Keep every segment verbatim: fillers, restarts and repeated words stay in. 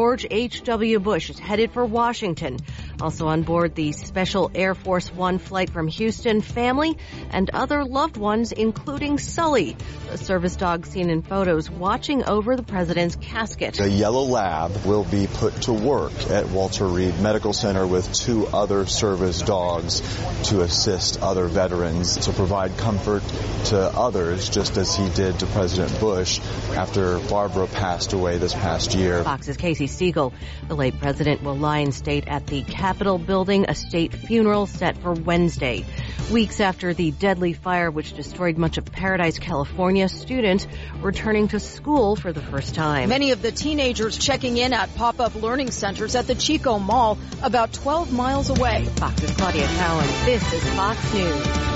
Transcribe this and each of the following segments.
George H W. Bush is headed for Washington. Also on board the Special Air Force One flight from Houston, family and other loved ones, including Sully, the service dog seen in photos watching over the president's casket. A yellow lab will be put to work at Walter Reed Medical Center with two other service dogs to assist other veterans, to provide comfort to others, just as he did to President Bush after Barbara passed away this past year. Fox's Casey Siegel. The late president will lie in state at the Capitol building, a state funeral set for Wednesday. Weeks after the deadly fire which destroyed much of Paradise, California, students returning to school for the first time. Many of the teenagers checking in at pop-up learning centers at the Chico Mall, about twelve miles away. Fox's Claudia Cowan. This is Fox News.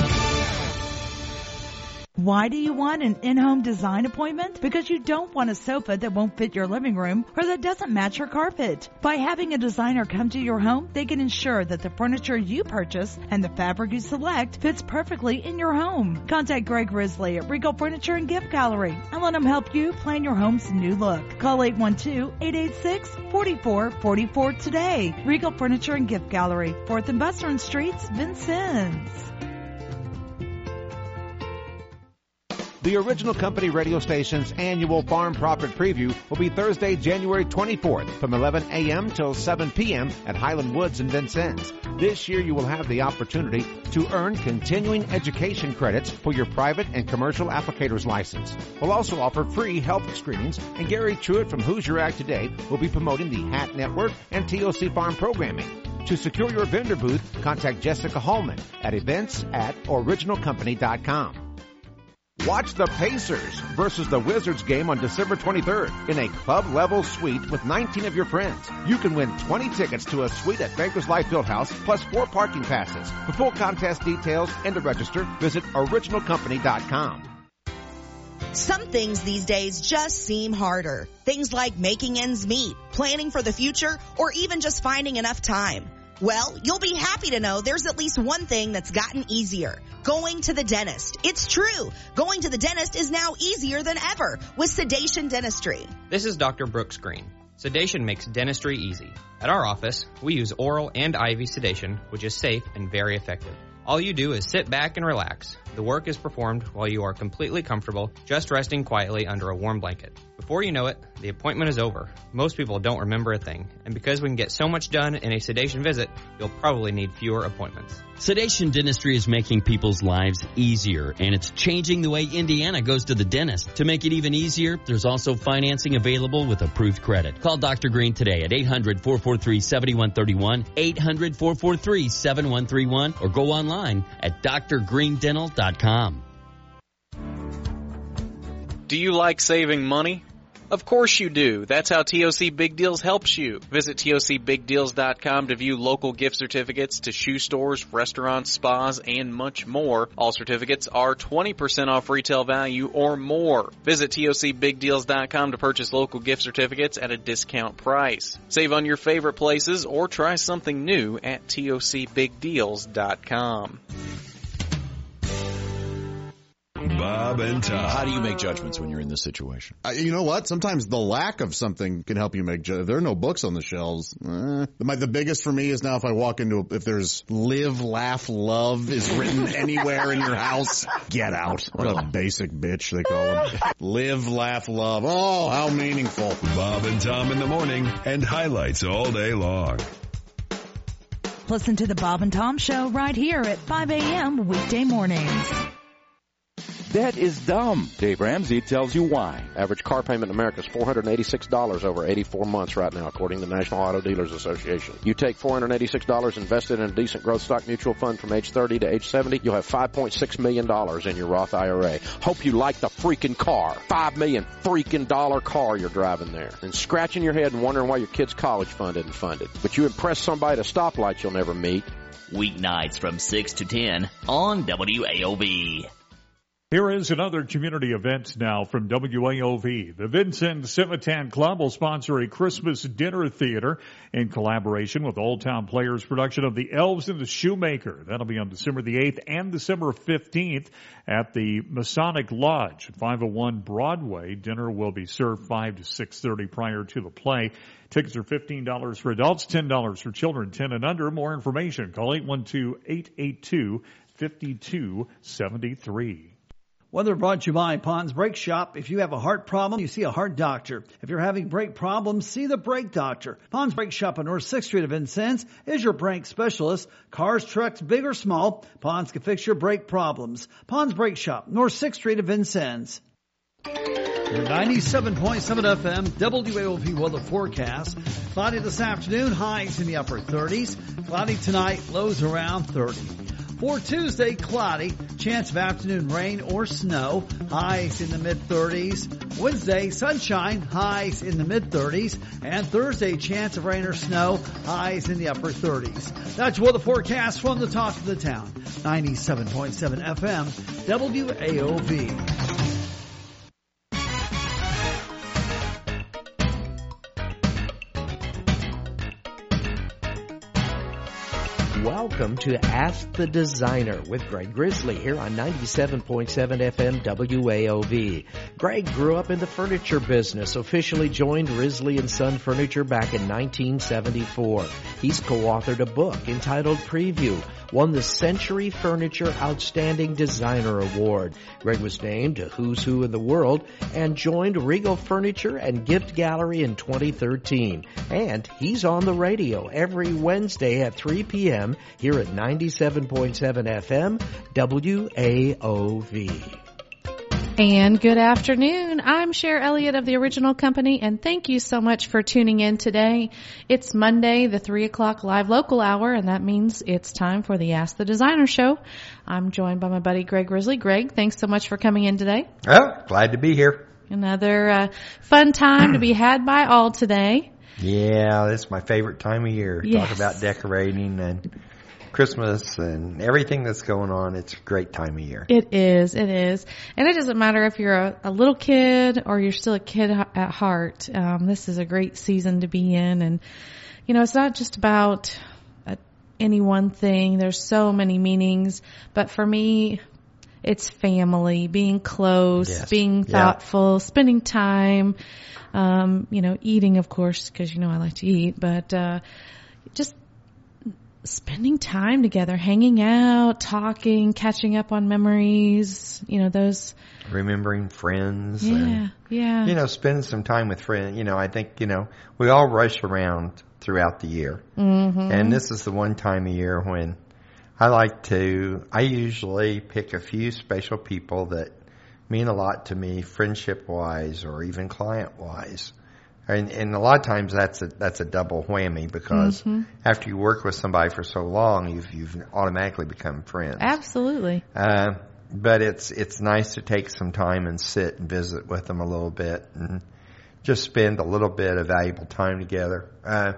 Why do you want an in-home design appointment? Because you don't want a sofa that won't fit your living room or that doesn't match your carpet. By having a designer come to your home, they can ensure that the furniture you purchase and the fabric you select fits perfectly in your home. Contact Greg Risley at Regal Furniture and Gift Gallery and let him help you plan your home's new look. Call eight one two, eight eight six, four four four four today. Regal Furniture and Gift Gallery, fourth and Western Streets, Vincennes. The Original Company radio station's annual Farm Profit Preview will be Thursday, January twenty-fourth from eleven a.m. till seven p.m. at Highland Woods in Vincennes. This year you will have the opportunity to earn continuing education credits for your private and commercial applicator's license. We'll also offer free health screenings, and Gary Truitt from Hoosier Ag Today will be promoting the H A T Network and T O C Farm programming. To secure your vendor booth, contact Jessica Hallman at events at original company dot com. Watch the Pacers versus the Wizards game on December twenty-third in a club-level suite with nineteen of your friends. You can win twenty tickets to a suite at Bankers Life Fieldhouse plus four parking passes. For full contest details and to register, visit original company dot com. Some things these days just seem harder. Things like making ends meet, planning for the future, or even just finding enough time. Well, you'll be happy to know there's at least one thing that's gotten easier. Going to the dentist. It's true. Going to the dentist is now easier than ever with Sedation Dentistry. This is Doctor Brooks Green. Sedation makes dentistry easy. At our office, we use oral and I V sedation, which is safe and very effective. All you do is sit back and relax. The work is performed while you are completely comfortable, just resting quietly under a warm blanket. Before you know it, the appointment is over. Most people don't remember a thing, and because we can get so much done in a sedation visit, you'll probably need fewer appointments. Sedation Dentistry is making people's lives easier, and it's changing the way Indiana goes to the dentist. To make it even easier, there's also financing available with approved credit. Call Doctor Green today at eight hundred, four four three, seven one three one, eight hundred, four four three, seven one three one, or go online at d r green dental dot com. Do you like saving money? Of course you do. That's how T O C Big Deals helps you. Visit T O C big deals dot com to view local gift certificates to shoe stores, restaurants, spas, and much more. All certificates are twenty percent off retail value or more. Visit T O C big deals dot com to purchase local gift certificates at a discount price. Save on your favorite places or try something new at T O C big deals dot com. Bob and Tom. How do you make judgments when you're in this situation? Uh, you know what? Sometimes the lack of something can help you make judgments. If there are no books on the shelves, eh. the, the biggest for me is now if I walk into, a, if there's live, laugh, love is written anywhere in your house, get out. What a basic bitch they call them. Live, laugh, love. Oh, how meaningful. Bob and Tom in the morning and highlights all day long. Listen to the Bob and Tom Show right here at five a.m. weekday mornings. Debt is dumb. Dave Ramsey tells you why. Average car payment in America is four hundred eighty-six dollars over eighty-four months right now, according to the National Auto Dealers Association. You take four hundred eighty-six dollars invested in a decent growth stock mutual fund from age thirty to age seventy, you'll have five point six million dollars in your Roth I R A. Hope you like the freaking car. five million dollars freaking dollar car you're driving there. And scratching your head and wondering why your kid's college fund isn't funded. But you impress somebody at a stoplight you'll never meet. Weeknights from six to ten on W A O B. Here is another community event now from W A O V. The Vincent Civitan Club will sponsor a Christmas dinner theater in collaboration with Old Town Players' production of The Elves and the Shoemaker. That'll be on December the eighth and December fifteenth at the Masonic Lodge at five oh one Broadway. Dinner will be served five to six thirty prior to the play. Tickets are fifteen dollars for adults, ten dollars for children ten and under. More information, call eight one two, eight eight two, five two seven three. Weather brought to you by Pond's Brake Shop. If you have a heart problem, you see a heart doctor. If you're having brake problems, see the brake doctor. Pond's Brake Shop on North sixth Street of Vincennes is your brake specialist. Cars, trucks, big or small, Pond's can fix your brake problems. Pond's Brake Shop, North sixth Street of Vincennes. ninety-seven point seven F M, W A O V weather forecast. Cloudy this afternoon, highs in the upper thirties. Cloudy tonight, lows around thirty. For Tuesday, cloudy, chance of afternoon rain or snow, highs in the mid-thirties. Wednesday, sunshine, highs in the mid-thirties. And Thursday, chance of rain or snow, highs in the upper thirties. That's what the forecast from the talk of the town. ninety-seven point seven F M, W A O V. Welcome to Ask the Designer with Greg Grizzly here on ninety-seven point seven F M W A O V. Greg grew up in the furniture business, officially joined Risley and Son Furniture back in nineteen seventy-four. He's co-authored a book entitled Preview, won the Century Furniture Outstanding Designer Award. Greg was named a Who's Who in the World and joined Regal Furniture and Gift Gallery in twenty thirteen. And he's on the radio every Wednesday at three p.m. here at ninety-seven point seven F M W A O V. And good afternoon. I'm Cher Elliott of The Original Company, and thank you so much for tuning in today. It's Monday, the three o'clock live local hour, and that means it's time for the Ask the Designer show. I'm joined by my buddy Greg Grizzly. Greg, thanks so much for coming in today. Oh, glad to be here. Another uh, fun time to be had by all today. Yeah, this is my favorite time of year. Yes. Talk about decorating and Christmas and everything that's going on. It's a great time of year. It is. It is. And it doesn't matter if you're a, a little kid or you're still a kid at heart. Um, this is a great season to be in. And, you know, it's not just about uh, any one thing. There's so many meanings. But for me, it's family, being close, yes. being thoughtful, yeah. spending time, um, you know, eating, of course, because, you know, I like to eat, but uh, just spending time together, hanging out, talking, catching up on memories, you know, those. Remembering friends. Yeah, and, yeah. You know, spending some time with friends. You know, I think, you know, we all rush around throughout the year. Mm-hmm. And this is the one time of year when I like to, I usually pick a few special people that mean a lot to me, friendship-wise or even client-wise. And, and a lot of times that's a, that's a double whammy because mm-hmm. after you work with somebody for so long, you've, you've automatically become friends. Absolutely. Uh, but it's, it's nice to take some time and sit and visit with them a little bit and just spend a little bit of valuable time together. Uh,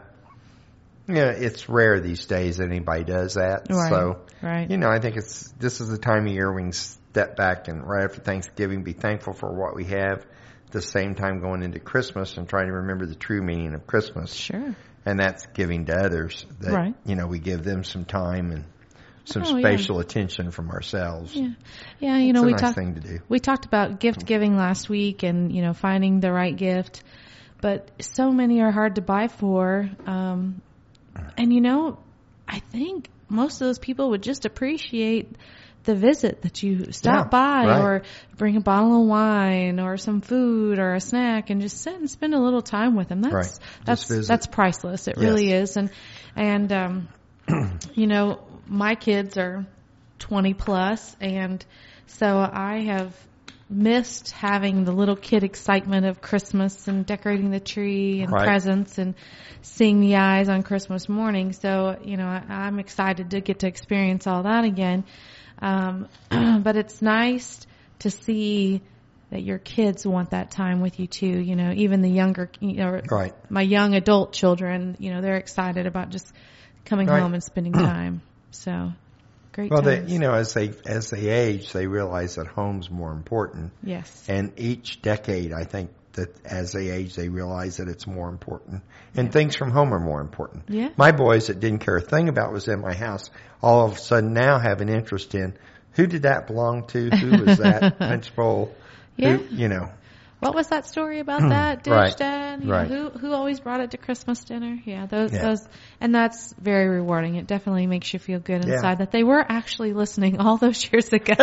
yeah, it's rare these days that anybody does that. Right. So, right. you know, I think it's, this is the time of year we can step back and right after Thanksgiving be thankful for what we have. The same time going into Christmas and trying to remember the true meaning of Christmas. Sure. And that's giving to others that, right. you know, we give them some time and some oh, spatial yeah. attention from ourselves. Yeah. Yeah. You know, it's a we nice talked, thing to do. we talked about gift giving last week and, you know, finding the right gift, but so many are hard to buy for. Um, and you know, I think most of those people would just appreciate the visit that you stop yeah, by right. or bring a bottle of wine or some food or a snack and just sit and spend a little time with them. That's, right. that's, visit. that's priceless. It yes. really is. And, and, um, you know, my kids are twenty plus and so I have missed having the little kid excitement of Christmas and decorating the tree and right. presents and seeing the eyes on Christmas morning. So, you know, I, I'm excited to get to experience all that again. Um, but it's nice to see that your kids want that time with you too. You know, even the younger, you know, right. my young adult children, you know, they're excited about just coming right. home and spending time. So, Great well, times. they, you know, as they as they age, they realize that home's more important. Yes. And each decade, I think that as they age, they realize that it's more important, and yeah. things from home are more important. Yeah. My boys that didn't care a thing about what was in my house, all of a sudden now have an interest in who did that belong to, who was that principal, yeah. who, you know. What was that story about that dish, right. Dad? You right. know, who who always brought it to Christmas dinner? Yeah, those yeah. those, and that's very rewarding. It definitely makes you feel good inside yeah. that they were actually listening all those years ago.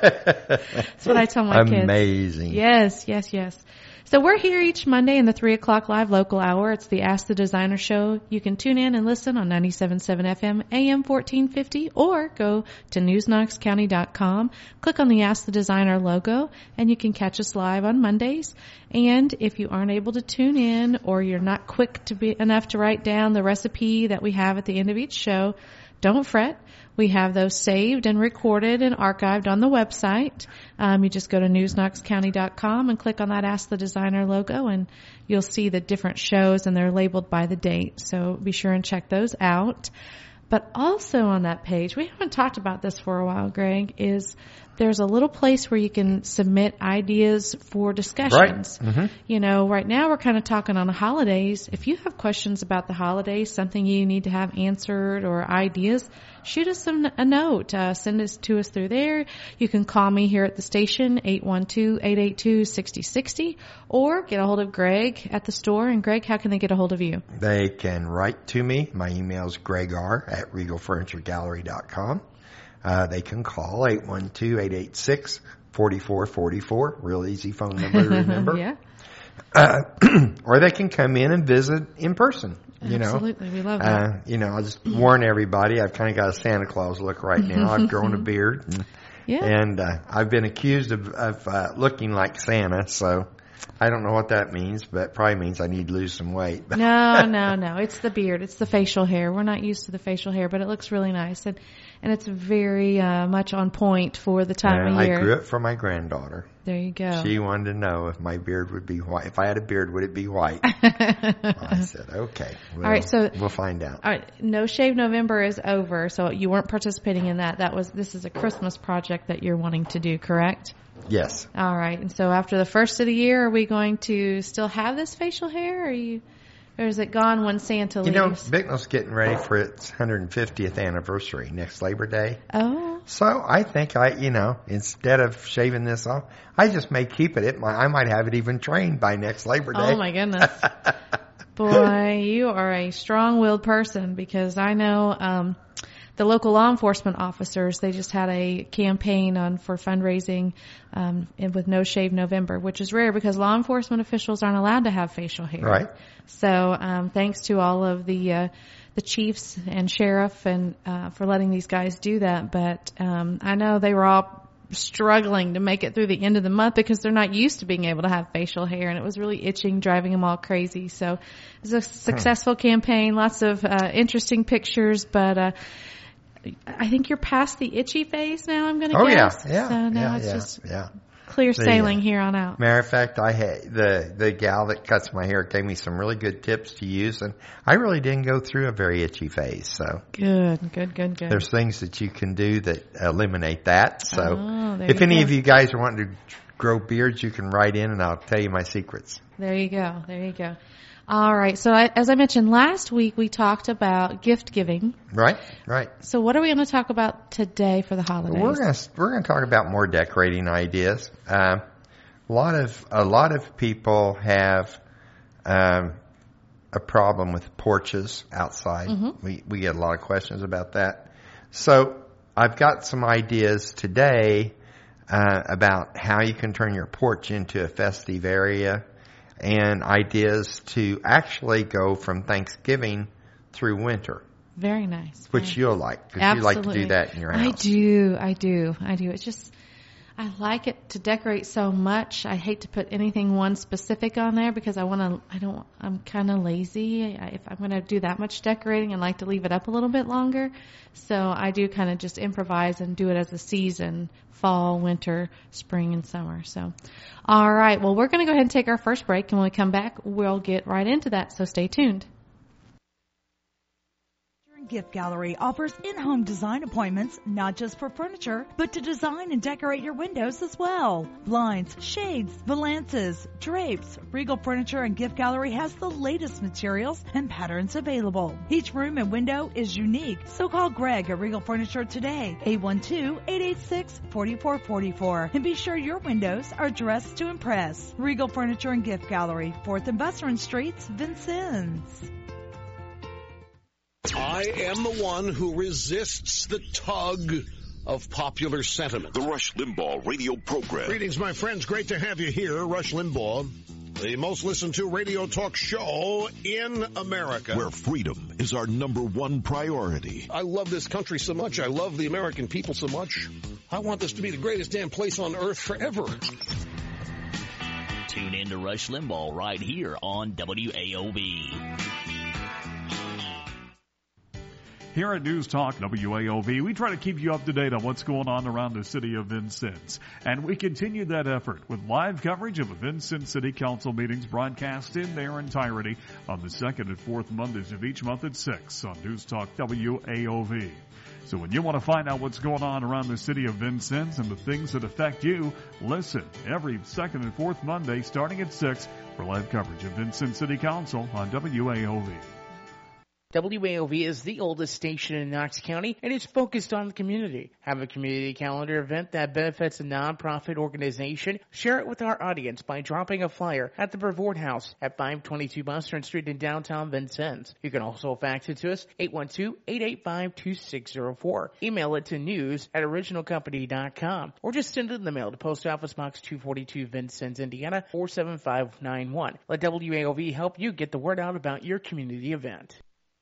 That's what I tell my Amazing. kids. Amazing. Yes, yes, yes. So we're here each Monday in the three o'clock live local hour. It's the Ask the Designer show. You can tune in and listen on ninety-seven point seven F M, A M fourteen fifty, or go to news knox county dot com. Click on the Ask the Designer logo, and you can catch us live on Mondays. And if you aren't able to tune in, or you're not quick to be enough to write down the recipe that we have at the end of each show, don't fret. We have those saved and recorded and archived on the website. Um, you just go to news knox county dot com and click on that Ask the Designer logo, and you'll see the different shows, and they're labeled by the date. So be sure and check those out. But also on that page, we haven't talked about this for a while, Greg, is there's a little place where you can submit ideas for discussions. Right. Mm-hmm. You know, right now we're kind of talking on the holidays. If you have questions about the holidays, something you need to have answered or ideas, shoot us some, a note. Uh, send us to us through there. You can call me here at the station, eight one two, eight eight two, six zero six zero, or get a hold of Greg at the store. And Greg, how can they get a hold of you? They can write to me. My email is gregr at regal furniture gallery dot com. Uh, they can call eight one two, eight eight six, four four four four. Real easy phone number to remember. Yeah. Uh, or they can come in and visit in person. You know, absolutely, we love that. Uh, you know, I'll just warn everybody. I've kind of got a Santa Claus look right now. I've grown a beard, and, yeah. and uh, I've been accused of, of uh, looking like Santa. So I don't know what that means, but it probably means I need to lose some weight. no, no, no. It's the beard. It's the facial hair. We're not used to the facial hair, but it looks really nice, and and it's very uh, much on point for the time yeah, of year. I grew it for my granddaughter. There you go. She wanted to know if my beard would be white. If I had a beard, would it be white? I said, okay. We'll, all right, so we'll find out. All right, No Shave November is over, so you weren't participating in that. That was this is a Christmas project that you're wanting to do, correct? Yes. All right, and so after the first of the year, are we going to still have this facial hair, or are you, or is it gone when Santa leaves? You know, Bicknell's getting ready for its one hundred fiftieth anniversary next Labor Day. Oh. So I think I, you know, instead of shaving this off, I just may keep it. It might, I might have it even trained by next Labor Day. Oh my goodness. Boy, you are a strong-willed person, because I know um the local law enforcement officers, they just had a campaign on for fundraising um with No Shave November, which is rare because law enforcement officials aren't allowed to have facial hair. Right. So um thanks to all of the uh the chiefs and sheriff and uh for letting these guys do that. But um I know they were all struggling to make it through the end of the month because they're not used to being able to have facial hair, and it was really itching, driving them all crazy. So it was a successful campaign, lots of uh interesting pictures, but uh I think you're past the itchy phase now, I'm going to oh, guess. yeah, yeah. So now yeah, it's yeah, just yeah. clear sailing the, uh, here on out. Matter of fact, I had the the gal that cuts my hair gave me some really good tips to use, and I really didn't go through a very itchy phase. So good, good, good, good. There's things that you can do that eliminate that. So oh, if any go. of you guys are wanting to grow beards, you can write in, and I'll tell you my secrets. There you go. There you go. All right. So I, as I mentioned last week, we talked about gift giving. Right, right. So what are we going to talk about today for the holidays? We're going to we're going to talk about more decorating ideas. Um, a lot of a lot of people have um, a problem with porches outside. Mm-hmm. We we get a lot of questions about that. So I've got some ideas today uh, about how you can turn your porch into a festive area, and ideas to actually go from Thanksgiving through winter. Very nice. Which Very you'll like, because you like to do that in your house. I do, I do, I do. It's just, I like it to decorate so much. I hate to put anything one specific on there because I want to, I don't, I'm kind of lazy. I, if I'm going to do that much decorating, I like to leave it up a little bit longer. So I do kind of just improvise and do it as a season, fall, winter, spring, and summer. So, all right. Well, we're going to go ahead and take our first break, and when we come back, we'll get right into that. So stay tuned. and Gift Gallery offers in-home design appointments, not just for furniture, but to design and decorate your windows as well. Blinds, shades, valances, drapes. Regal Furniture and Gift Gallery has the latest materials and patterns available. Each room and window is unique, so call Greg at Regal Furniture today, eight one two, eight eight six, four four four four, and be sure your windows are dressed to impress. Regal Furniture and Gift Gallery, fourth and Veteran Streets, Vincennes. I am the one who resists the tug of popular sentiment. The Rush Limbaugh radio program. Greetings, my friends. Great to have you here. Rush Limbaugh, the most listened to radio talk show in America. Where freedom is our number one priority. I love this country so much. I love the American people so much. I want this to be the greatest damn place on earth forever. Tune in to Rush Limbaugh right here on W A O V. Here at News Talk W A O V, we try to keep you up to date on what's going on around the city of Vincennes. And we continue that effort with live coverage of the Vincennes City Council meetings broadcast in their entirety on the second and fourth Mondays of each month at six on News Talk W A O V. So when you want to find out what's going on around the city of Vincennes and the things that affect you, listen every second and fourth Monday starting at six for live coverage of Vincennes City Council on W A O V. W A O V is the oldest station in Knox County, and it's focused on the community. Have a community calendar event that benefits a nonprofit organization? Share it with our audience by dropping a flyer at the Brevoort House at five twenty-two Bustard Street in downtown Vincennes. You can also fax it to us, eight one two, eight eight five, two six zero four. Email it to news at original company dot com, or just send it in the mail to Post Office Box two forty-two, Vincennes, Indiana, four seven five nine one. Let W A O V help you get the word out about your community event.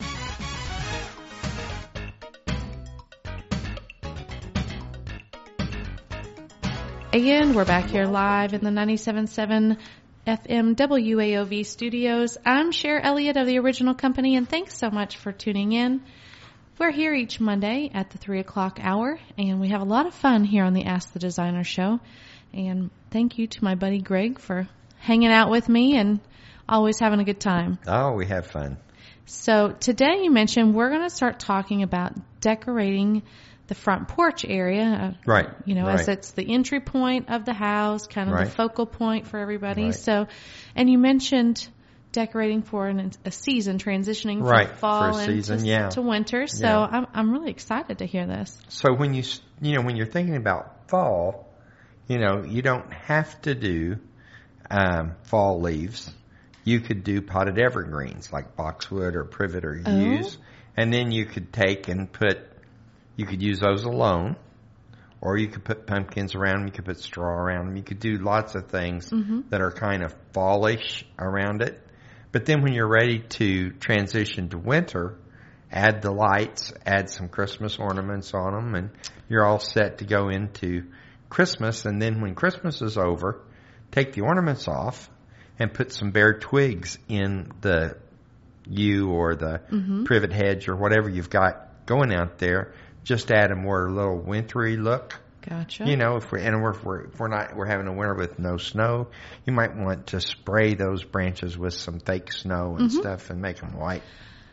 And we're back here live in the ninety-seven point seven F M W A O V studios. I'm Cher Elliott of the Original Company, and thanks so much for tuning in. We're here each Monday at the three o'clock hour, and we have a lot of fun here on the Ask the Designer show. And thank you to my buddy Greg for hanging out with me and always having a good time. Oh, we have fun. So today you mentioned we're going to start talking about decorating the front porch area, right? You know, right. as it's the entry point of the house, kind of right. the focal point for everybody. Right. So, and you mentioned decorating for an, a season, transitioning from right. fall for a into season, yeah. to winter. So yeah. I'm I'm really excited to hear this. So when you you know when you're thinking about fall, you know you don't have to do um, fall leaves. You could do potted evergreens like boxwood or privet or yews, oh. and then you could take and put. You could use those alone, or you could put pumpkins around them. You could put straw around them. You could do lots of things mm-hmm. that are kind of fallish around it. But then when you're ready to transition to winter, add the lights, add some Christmas ornaments on them, and you're all set to go into Christmas. And then when Christmas is over, take the ornaments off and put some bare twigs in the yew or the mm-hmm. privet hedge or whatever you've got going out there. Just add a more little wintry look. Gotcha. You know, if we're and if we're if we're not we're having a winter with no snow, you might want to spray those branches with some fake snow and mm-hmm. stuff and make them white.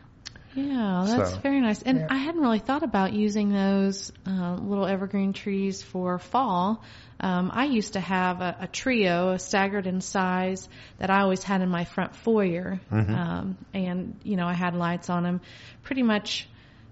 Yeah, that's so, very nice. And yeah. I hadn't really thought about using those uh, little evergreen trees for fall. Um, I used to have a, a trio, staggered in size, that I always had in my front foyer, mm-hmm. um, and you know I had lights on them, pretty much.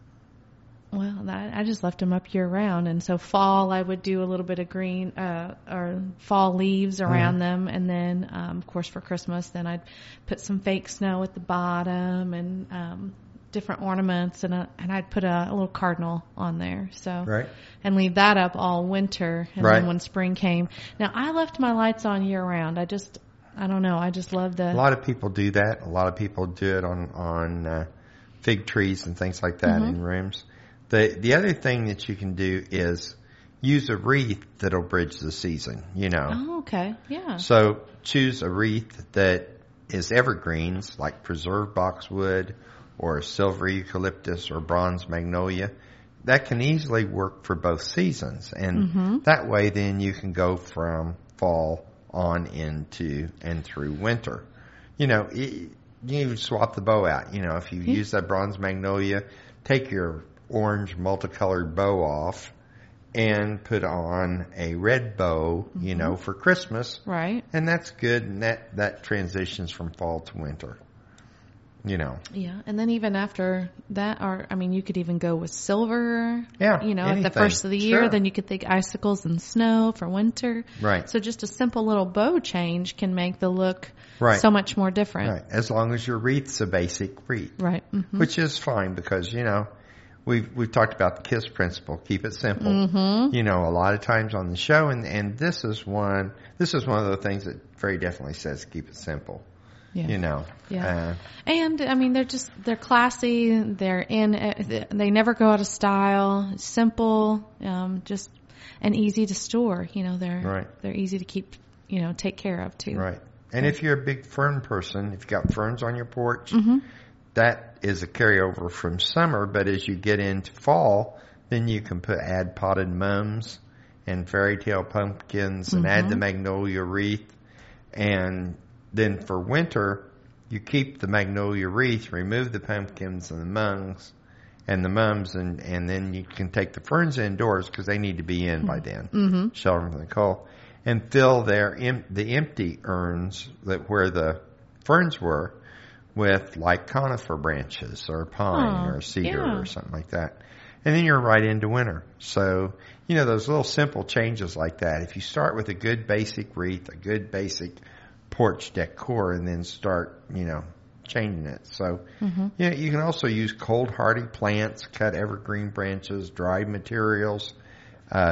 Well, I just left them up year round, and so fall I would do a little bit of green uh, or fall leaves around mm-hmm. them, and then um, of course for Christmas, then I'd put some fake snow at the bottom and um, different ornaments, and a, and I'd put a, a little cardinal on there, so right. and leave that up all winter, and right. then when spring came, now I left my lights on year round. I just I don't know, I just love the. A lot of people do that. A lot of people do it on on uh, fig trees and things like that mm-hmm. in rooms. The the other thing that you can do is use a wreath that'll bridge the season, you know. Oh, okay. Yeah. So choose a wreath that is evergreens like preserved boxwood or silver eucalyptus or bronze magnolia. That can easily work for both seasons. And mm-hmm. that way then you can go from fall on into and through winter. You know, it, you swap the bow out. You know, if you yeah. use that bronze magnolia, take your orange multicolored bow off and put on a red bow, mm-hmm. you know, for Christmas. Right. And that's good, and that, that transitions from fall to winter, you know. Yeah, and then even after that, or I mean, you could even go with silver. Yeah, you know, anything. At the first of the Sure. year. Then you could think icicles and snow for winter. Right. So just a simple little bow change can make the look right. so much more different. Right, as long as your wreath's a basic wreath. Right. Mm-hmm. Which is fine because, you know, We've we've talked about the KISS principle. Keep it simple. Mm-hmm. You know, a lot of times on the show, and, and this is one. This is one of the things that very definitely says keep it simple. Yeah. You know. Yeah. Uh, and I mean, they're just they're classy. They're in. They never go out of style. Simple. Um, just and easy to store. You know, they're right. They're easy to keep. You know, take care of too. Right. And yeah. if you're a big fern person, if you've got ferns on your porch. Mm-hmm. That is a carryover from summer, but as you get into fall, then you can put add potted mums and fairy tale pumpkins and mm-hmm. add the magnolia wreath. And then for winter, you keep the magnolia wreath, remove the pumpkins and the mums and the mums, and, and then you can take the ferns indoors because they need to be in mm-hmm. by then, mm-hmm. shelter from the cold, and fill their em- the empty urns that where the ferns were with like conifer branches or pine oh, or cedar yeah. or something like that. And then you're right into winter. So, you know, those little simple changes like that. If you start with a good basic wreath, a good basic porch decor, and then start, you know, changing it. So, mm-hmm. yeah, you can also use cold hardy plants, cut evergreen branches, dried materials. Uh,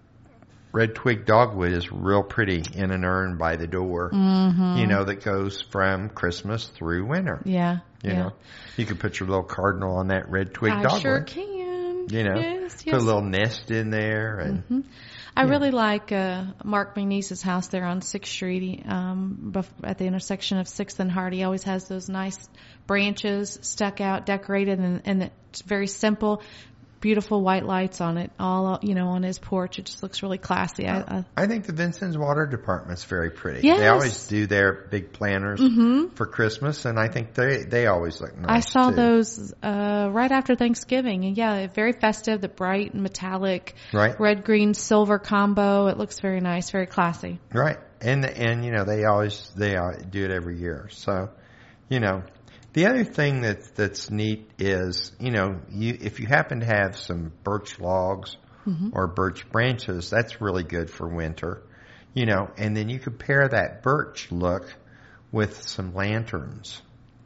Red twig dogwood is real pretty in an urn by the door, mm-hmm. you know, that goes from Christmas through winter. Yeah. You yeah. know, you can put your little cardinal on that red twig I dogwood. I sure can. You know, yes, yes. put a little nest in there. And mm-hmm. I yeah. really like uh, Mark McNeese's house there on sixth Street um, at the intersection of sixth and Hart. He always has those nice branches stuck out, decorated, and, and it's very simple. Beautiful white lights on it, all, you know, on his porch. It just looks really classy. I, I, I think the Vincennes Water Department's very pretty. Yes. They always do their big planners mm-hmm. for Christmas, and I think they they always look nice. I saw too. those uh, right after Thanksgiving, and yeah, very festive. The bright metallic, right. red, green, silver combo. It looks very nice, very classy. Right, and and you know they always they do it every year. So, you know. The other thing that's that's neat is, you know, you if you happen to have some birch logs mm-hmm. or birch branches, that's really good for winter, you know, and then you could pair that birch look with some lanterns.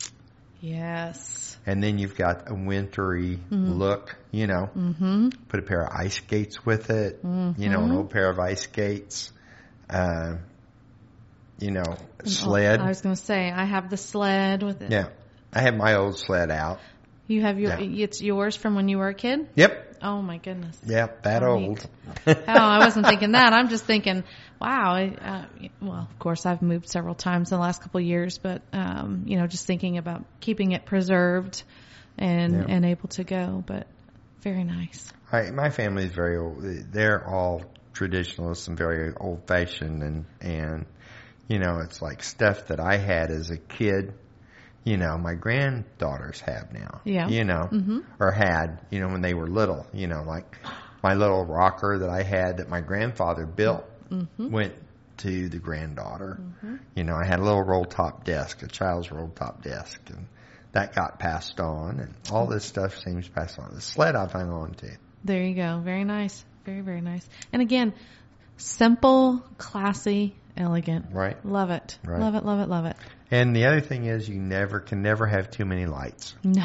Yes. And then you've got a wintry mm-hmm. look, you know. Mm-hmm. Put a pair of ice skates with it, mm-hmm. you know, an old pair of ice skates. Uh, you know, sled. I was going to say, I have the sled with it. Yeah. I have my old sled out. You have your, yeah. it's yours from when you were a kid? Yep. Oh my goodness. Yep, that oh, old. oh, I wasn't thinking that. I'm just thinking, wow. Uh, well, of course, I've moved several times in the last couple of years, but, um, you know, just thinking about keeping it preserved and, yeah. and able to go, but very nice. I, my family is very old. They're all traditionalists and very old fashioned, and, and, you know, it's like stuff that I had as a kid. You know, my granddaughters have now. Yeah. You know, mm-hmm. or had, you know, when they were little. You know, like my little rocker that I had that my grandfather built mm-hmm. went to the granddaughter. Mm-hmm. You know, I had a little roll top desk, a child's roll top desk, and that got passed on, and all this stuff seems passed on. The sled I've hung on to. There you go. Very nice. Very, very nice. And again, simple, classy, elegant. Right. Love it. Right. Love it, love it, love it. And the other thing is you never can never have too many lights. No.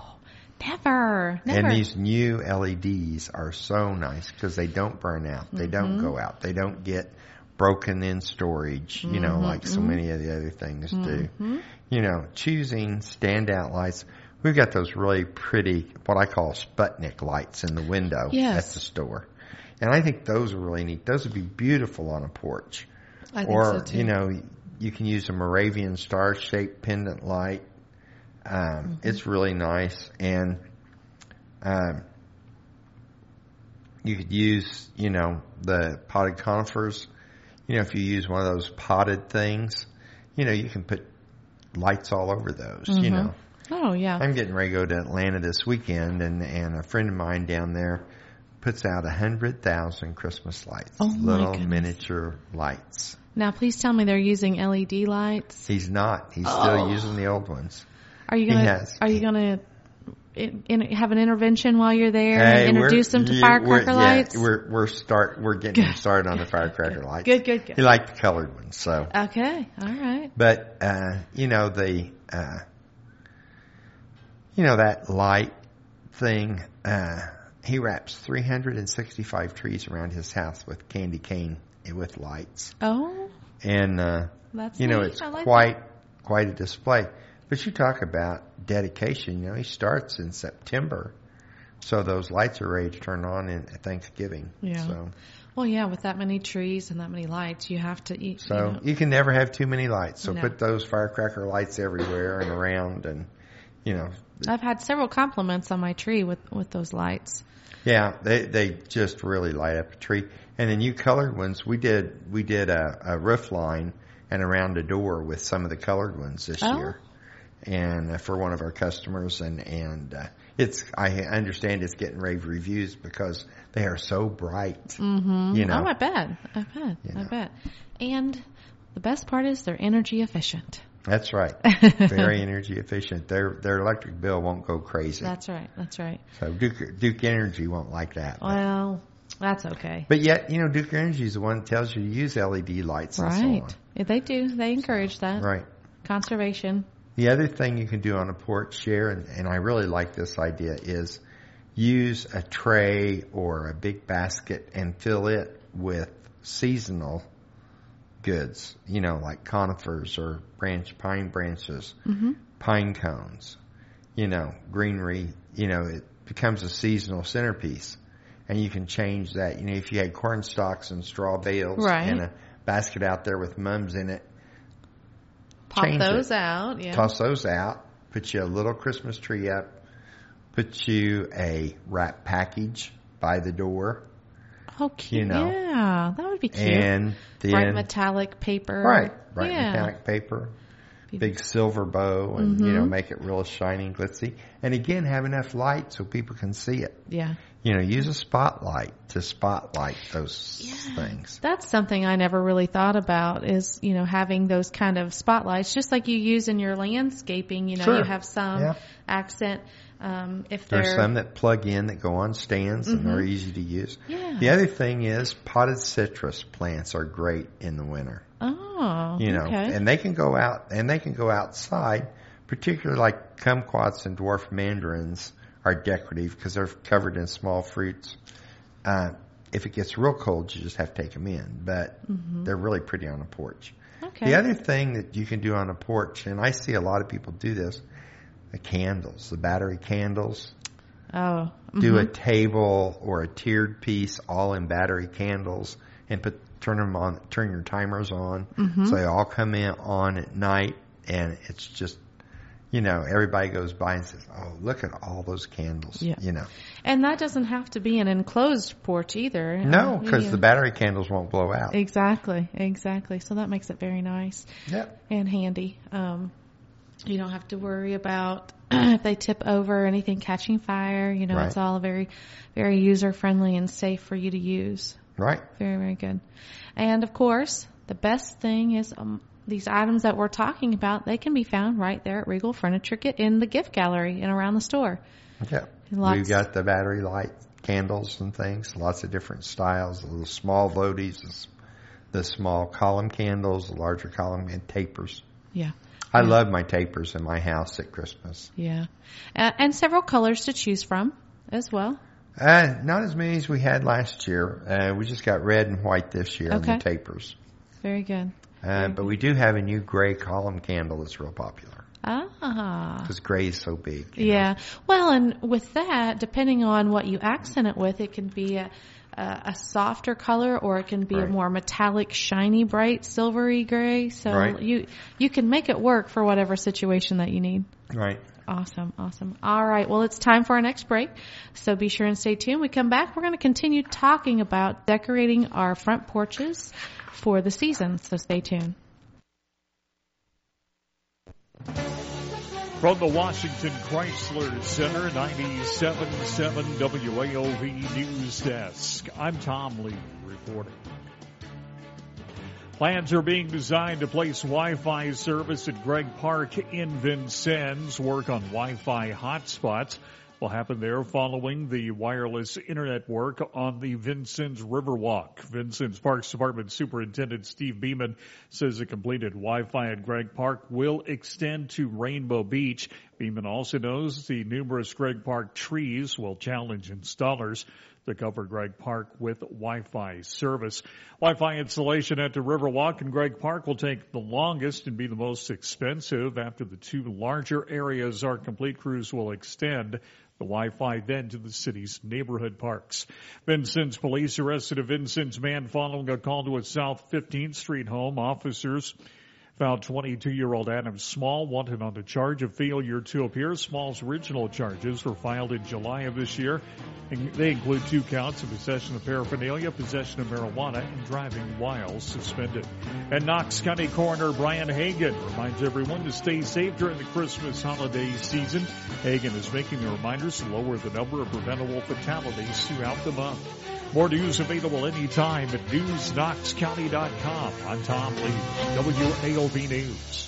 Never. Never. And these new L E Ds are so nice because they don't burn out. They mm-hmm. don't go out. They don't get broken in storage, you mm-hmm. know, like so many of the other things mm-hmm. do. You know, choosing standout lights. We've got those really pretty, what I call Sputnik lights in the window yes. at the store. And I think those are really neat. Those would be beautiful on a porch. I think or, so too. you know, you can use a Moravian star-shaped pendant light. Um, mm-hmm. It's really nice. And um, you could use, you know, the potted conifers. You know, if you use one of those potted things, you know, you can put lights all over those, mm-hmm. you know. Oh, yeah. I'm getting ready to go to Atlanta this weekend, and, and a friend of mine down there puts out one hundred thousand Christmas lights. Oh, my little goodness. miniature lights. Now, please tell me they're using L E D lights. He's not. He's Oh. still using the old ones. Are you He gonna? has. Are you gonna in, in, have an intervention while you're there Hey, and introduce we're- them to yeah, firecracker we're, lights? Yeah, we're we're start we're getting him started on the firecracker lights. Good, good, good. He liked the colored ones, so. Okay, all right. But uh, you know the uh, you know that light thing. Uh, he wraps three hundred sixty-five trees around his house with candy cane with lights. Oh, And uh, That's you know neat. it's I like quite quite a display. But you talk about dedication. You know, he starts in September, so those lights are ready to turn on in at Thanksgiving. yeah. So, Well, yeah, with that many trees and that many lights, you have to eat. so you know. you can never have too many lights. So No. put those firecracker lights everywhere and around, and you know. I've had several compliments on my tree with with those lights. Yeah, they they just really light up a tree. And then you colored ones, we did we did a, a roof line and around a door with some of the colored ones this Oh. year, and uh, for one of our customers, and and uh, it's I understand it's getting rave reviews because they are so bright. Mm-hmm. You know, Oh, I bet. I bet. You I know. bet. And the best part is they're energy efficient. that's right, very energy efficient. Their their electric bill won't go crazy. That's right. That's right. So Duke Duke Energy won't like that. but- Well, that's okay. But yet, you know, Duke Energy is the one that tells you to use L E D lights and so on. Right. Yeah, they do. They encourage that. Right. Conservation. The other thing you can do on a porch share, and, and I really like this idea, is use a tray or a big basket and fill it with seasonal goods, you know, like conifers or branch pine branches, Mm-hmm. pine cones, you know, greenery, you know, it becomes a seasonal centerpiece. And you can change that. You know, if you had corn stalks and straw bales Right. and a basket out there with mums in it, Pop change those it. out. Yeah. Toss those out. Put you a little Christmas tree up. Put you a wrap package by the door. Oh, cute. You know. Yeah, that would be cute. And then, bright metallic paper. right, bright yeah. metallic paper, big silver bow, and Mhm. you know, make it real shiny and glitzy. And again, have enough light so people can see it. Yeah. You know, use a spotlight to spotlight those things. That's something I never really thought about is, you know, having those kind of spotlights, just like you use in your landscaping. You know, Sure. you have some Yeah. accent. Um, if There's they're some that plug in that go on stands and Mhm. they're easy to use. Yeah. The other thing is potted citrus plants are great in the winter. Oh, You know, okay. and they can go out and they can go outside, particularly like kumquats and dwarf mandarins are decorative because they're covered in small fruits. Uh, if it gets real cold, you just have to take them in, but Mhm. they're really pretty on a porch. Okay. The other thing that you can do on a porch, and I see a lot of people do this, the candles, the battery candles. Oh. Do a mhm. table or a tiered piece all in battery candles and put turn them on, turn your timers on, Mhm. so they all come in on at night, and it's just, you know, everybody goes by and says, "Oh, look at all those candles," Yeah. you know. And that doesn't have to be an enclosed porch either. No, Uh, because yeah. the battery candles won't blow out. Exactly, exactly. So that makes it very nice. Yep. And handy. Um, you don't have to worry about if they tip over or anything catching fire. You know, Right. it's all very, very user friendly and safe for you to use. Right. Very, very good. And of course, the best thing is um, these items that we're talking about, they can be found right there at Regal Furniture Kit in the gift gallery and around the store. Yeah. Lots- We've got the battery light candles and things, lots of different styles, the little small votives, the s- the small column candles, the larger column, and tapers. Yeah. I Yeah. love my tapers in my house at Christmas. Yeah. Uh, and several colors to choose from as well. Uh, not as many as we had last year. Uh, we just got red and white this year on Okay. the tapers. Very good. Uh, but we do have a new gray column candle that's real popular Ah. because gray is so big. Yeah. Well, and with that, depending on what you accent it with, it can be a, a, a softer color or it can be a Right. more metallic, shiny, bright, silvery gray. So Right. you you can make it work for whatever situation that you need. Right. Awesome, awesome. All right, well, it's time for our next break, so be sure and stay tuned. We come back, we're going to continue talking about decorating our front porches for the season, so stay tuned. From the Washington Chrysler Center, ninety-seven point seven W A O V News Desk. I'm Tom Lee reporting. Plans are being designed to place Wi-Fi service at Gregg Park in Vincennes. Work on Wi-Fi hotspots will happen there following the wireless internet work on the Vincennes Riverwalk. Vincennes Parks Department Superintendent Steve Beeman says the completed Wi-Fi at Gregg Park will extend to Rainbow Beach. Beeman also knows the numerous Gregg Park trees will challenge installers to cover Gregg Park with Wi-Fi service. Wi-Fi installation at the Riverwalk and Gregg Park will take the longest and be the most expensive. After the two larger areas are complete, crews will extend the Wi-Fi then to the city's neighborhood parks. Vincennes police arrested a Vincennes man following a call to a South fifteenth Street home. Officers found twenty-two-year-old Adam Small wanted on the charge of failure to appear. Small's original charges were filed in July of this year. And they include two counts of possession of paraphernalia, possession of marijuana, and driving while suspended. And Knox County Coroner Brian Hagan reminds everyone to stay safe during the Christmas holiday season. Hagan is making the reminders to lower the number of preventable fatalities throughout the month. More news available anytime at news knox county dot com. I'm Tom Lee, W A O V News.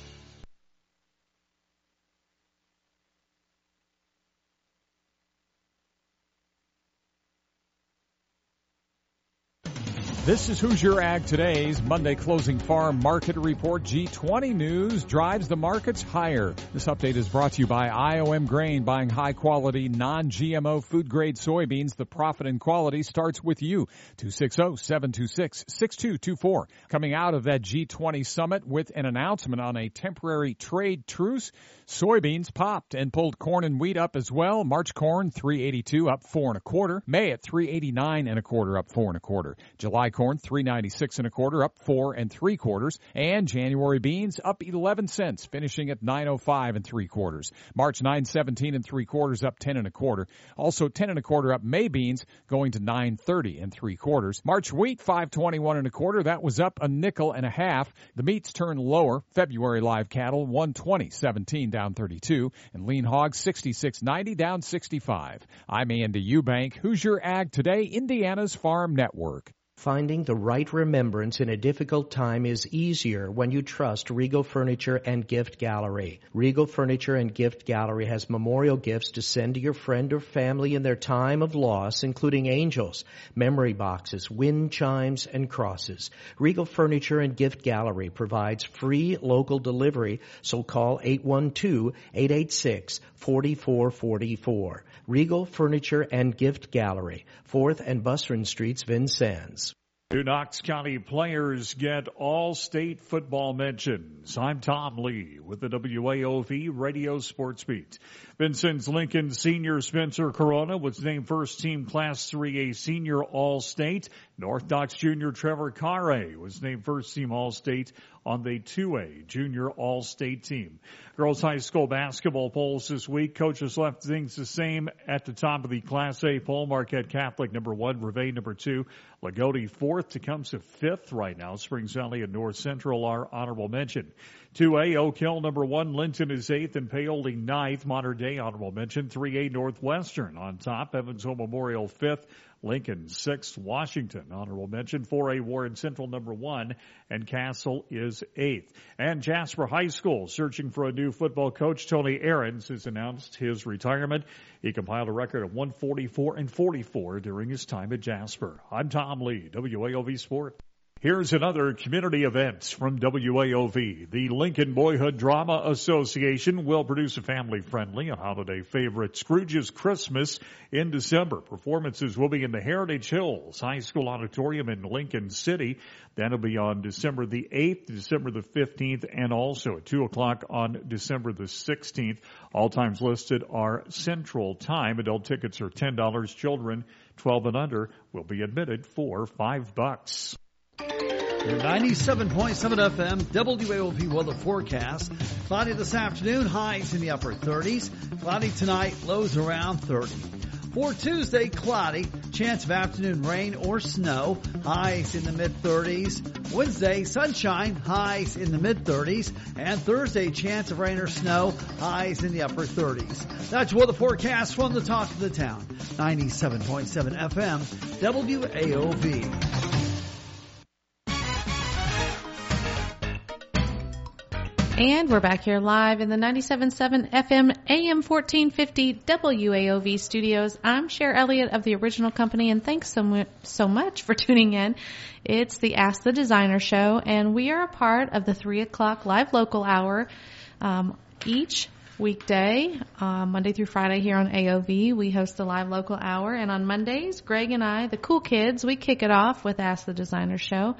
This is Hoosier Ag Today's Monday closing farm market report. G twenty News drives the markets higher. This update is brought to you by I O M Grain, buying high-quality, non-G M O food-grade soybeans. The profit and quality starts with you. two six zero, seven two six, six two two four. Coming out of that G twenty summit with an announcement on a temporary trade truce, soybeans popped and pulled corn and wheat up as well. March corn, three eighty-two, up four and a quarter. May at three eighty-nine and a quarter, up four and a quarter. July corn, three ninety-six and a quarter, up four and three quarters. And January beans up eleven cents, finishing at nine oh five and three quarters. March nine seventeen and three quarters, up ten and a quarter. Also ten and a quarter up May beans, going to nine thirty and three quarters. March wheat, five twenty-one and a quarter. That was up a nickel and a half. The meats turned lower. February live cattle, one twenty seventeen, down thirty-two. And lean hogs, sixty-six ninety, down sixty-five. I'm Andy Eubank, Hoosier Ag Today, Indiana's Farm Network. Finding the right remembrance in a difficult time is easier when you trust Regal Furniture and Gift Gallery. Regal Furniture and Gift Gallery has memorial gifts to send to your friend or family in their time of loss, including angels, memory boxes, wind chimes, and crosses. Regal Furniture and Gift Gallery provides free local delivery, so call eight one two, eight eight six, four four four four. Regal Furniture and Gift Gallery, fourth and Busrin Streets, Vincennes. Two Knox County players get all-state football mentions. I'm Tom Lee with the W A O V Radio Sports Beat. Vincennes Lincoln senior Spencer Corona was named first-team Class three A senior All-State. North Knox junior Trevor Carre was named first-team All-State on the two A junior All-State team. Girls high school basketball polls this week. Coaches left things the same at the top of the Class A poll. Marquette Catholic number one, Revay number two, Lagodi fourth, Tecumseh fifth right now. Springs Valley and North Central are honorable mention. two A, Oak Hill number one, Linton is eighth, and Paoli ninth. Modern Day honorable mention. three A, Northwestern on top, Evansville Memorial fifth, Lincoln sixth, Washington honorable mention. four A, Warren Central number one, and Castle is eighth. And Jasper High School searching for a new football coach. Tony Ahrens has announced his retirement. He compiled a record of one forty-four and forty-four during his time at Jasper. I'm Tom Lee, W A O V Sport. Here's another community event from W A O V. The Lincoln Boyhood Drama Association will produce a family-friendly and holiday favorite, Scrooge's Christmas, in December. Performances will be in the Heritage Hills High School Auditorium in Lincoln City. That'll be on December the eighth, December the fifteenth, and also at two o'clock on December the sixteenth. All times listed are Central Time. Adult tickets are ten dollars. Children twelve and under will be admitted for five bucks. ninety-seven point seven F M, W A O V weather forecast. Cloudy this afternoon, highs in the upper thirties. Cloudy tonight, lows around thirty. For Tuesday, cloudy, chance of afternoon rain or snow, highs in the mid-thirties. Wednesday, sunshine, highs in the mid-thirties. And Thursday, chance of rain or snow, highs in the upper thirties. That's weather forecast from the talk of the town. ninety-seven point seven F M, W A O V. And we're back here live in the ninety-seven point seven F M A M fourteen fifty W A O V studios. I'm Cher Elliott of the Original Company, and thanks so much, so much for tuning in. It's the Ask the Designer show, and we are a part of the three o'clock live local hour um, each weekday, uh, Monday through Friday here on A O V. We host the live local hour, and on Mondays, Greg and I, the cool kids, we kick it off with Ask the Designer show.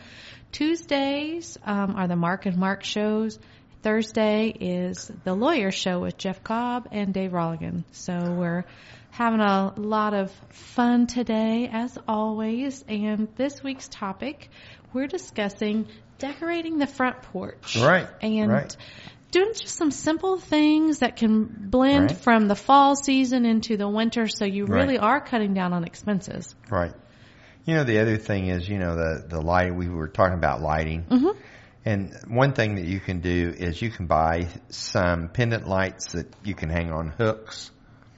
Tuesdays um, are the Mark and Mark shows. Thursday is the Lawyer Show with Jeff Cobb and Dave Rolligan. So we're having a lot of fun today, as always. And this week's topic, we're discussing decorating the front porch. Right. And right. doing just some simple things that can blend right. from the fall season into the winter, so you really right. are cutting down on expenses. Right. You know, the other thing is, you know, the, the light, we were talking about lighting. Mm-hmm. And one thing that you can do is you can buy some pendant lights that you can hang on hooks.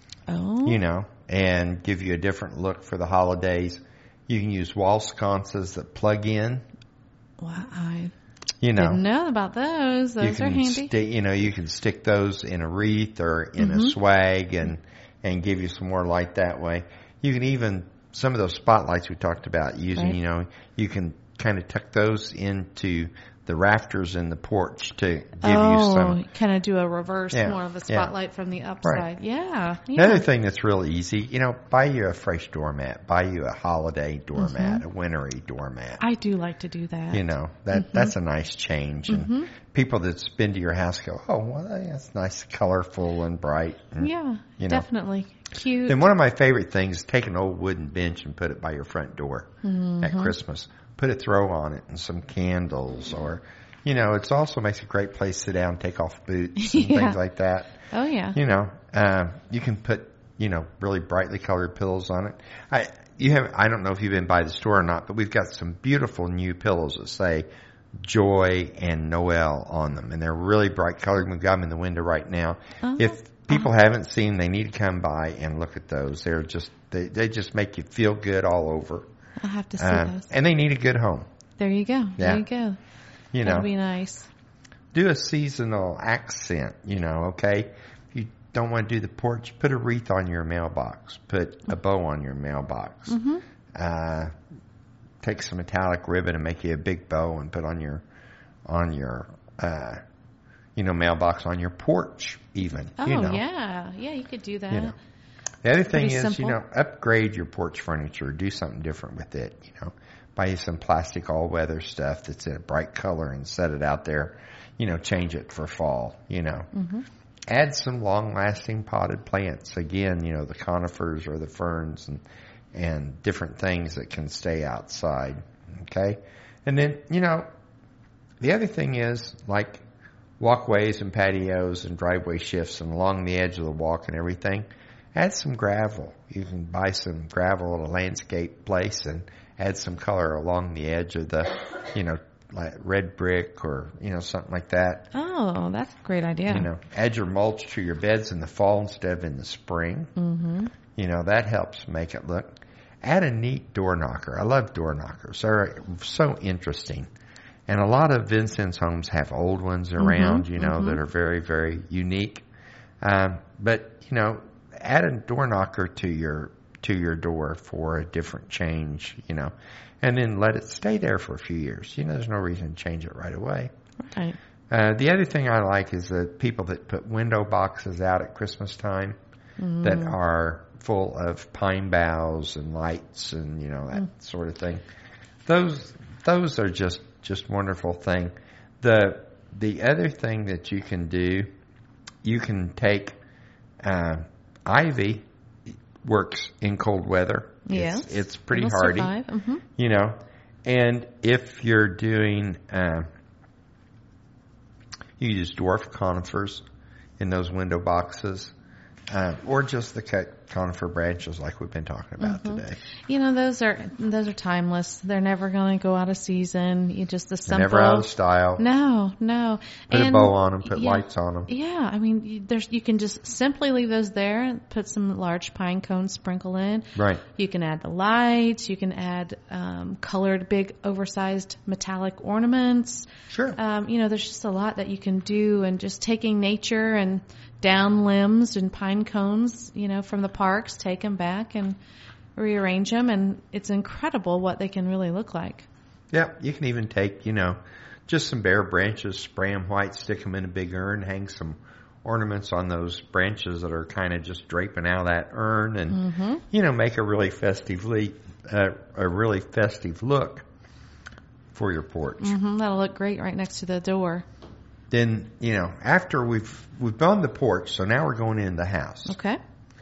Oh. You know, and give you a different look for the holidays. You can use wall sconces that plug in. Well, I you know, didn't know about those. Those you are can handy. Sti- you know, you can stick those in a wreath or in mm-hmm. a swag and, and give you some more light that way. You can even, some of those spotlights we talked about using, right. you know, you can kind of tuck those into the rafters in the porch to give oh, you some. kind of do a reverse, yeah, more of a spotlight yeah. from the upside. Right. Yeah, yeah. Another thing that's real easy, you know, buy you a fresh doormat, buy you a holiday doormat, mm-hmm. a wintry doormat. I do like to do that. You know, that mm-hmm. that's a nice change. And mm-hmm. people that's been to your house go, oh, well, that's nice, colorful and bright. And, yeah, you know. definitely. Cute. Then one of my favorite things is take an old wooden bench and put it by your front door mm-hmm. at Christmas. Put a throw on it and some candles or... You know, it also makes a great place to sit down, take off boots and yeah. things like that. Oh, yeah. You know, uh, you can put, you know, really brightly colored pillows on it. I, you have, I don't know if you've been by the store or not, but we've got some beautiful new pillows that say Joy and Noel on them. And they're really bright colored. We've got them in the window right now. Uh-huh. If people uh-huh. haven't seen them, they need to come by and look at those. They're just, they, they just make you feel good all over. I'll have to see uh, those. And they need a good home. There you go. Yeah. There you go. You know, that'd be nice. Do a seasonal accent, you know, okay? If you don't want to do the porch, put a wreath on your mailbox. Put a bow on your mailbox. Mm-hmm. Uh, take some metallic ribbon and make you a big bow and put on your, on your, uh, you know, mailbox on your porch even. Oh, you know. yeah. Yeah, you could do that. You know. The other thing Pretty is, simple. you know, upgrade your porch furniture. Do something different with it, you know. Buy you some plastic all-weather stuff that's in a bright color and set it out there. You know, change it for fall, you know. Mm-hmm. Add some long-lasting potted plants. Again, you know, the conifers or the ferns and, and different things that can stay outside, okay? And then, you know, the other thing is, like walkways and patios and driveway shifts and along the edge of the walk and everything, add some gravel. You can buy some gravel at a landscape place and add some color along the edge of the, you know, like red brick or, you know, something like that. Oh, that's a great idea. You know, add your mulch to your beds in the fall instead of in the spring. Mm-hmm. You know, that helps make it look. Add a neat door knocker. I love door knockers. They're so interesting. And a lot of Vincent's homes have old ones around, mm-hmm. you know, mm-hmm. that are very, very unique. Um, but, you know, add a door knocker to your to your door for a different change, you know, and then let it stay there for a few years. You know, there's no reason to change it right away. Right. Uh, the other thing I like is the people that put window boxes out at Christmas time mm. that are full of pine boughs and lights and, you know, that mm. sort of thing. Those, those are just, just wonderful thing. The, the other thing that you can do, you can take, uh, ivy, works in cold weather. Yes. It's, it's pretty It'll hardy. Mm-hmm. You know, and if you're doing, uh, you use dwarf conifers in those window boxes. Uh, or just the cut conifer branches like we've been talking about mm-hmm. today. You know, those are those are timeless. They're never going to go out of season. You just the simple. They're never out of style. No, no. Put and, a bow on them. Put yeah, lights on them. Yeah, I mean, you, there's you can just simply leave those there. Put some large pine cones sprinkle in. Right. You can add the lights. You can add um, colored, big, oversized metallic ornaments. Sure. Um, you know, there's just a lot that you can do, and just taking nature and down limbs and pine cones, you know, from the parks, take them back and rearrange them, and it's incredible what they can really look like. Yeah, you can even take, you know, just some bare branches, spray them white, stick them in a big urn, hang some ornaments on those branches that are kind of just draping out of that urn, and mm-hmm. you know, make a really festively, uh, a really festive look for your porch. Mm-hmm, that'll look great right next to the door. Then, you know, after we've we've done the porch, so now we're going in the house. Okay.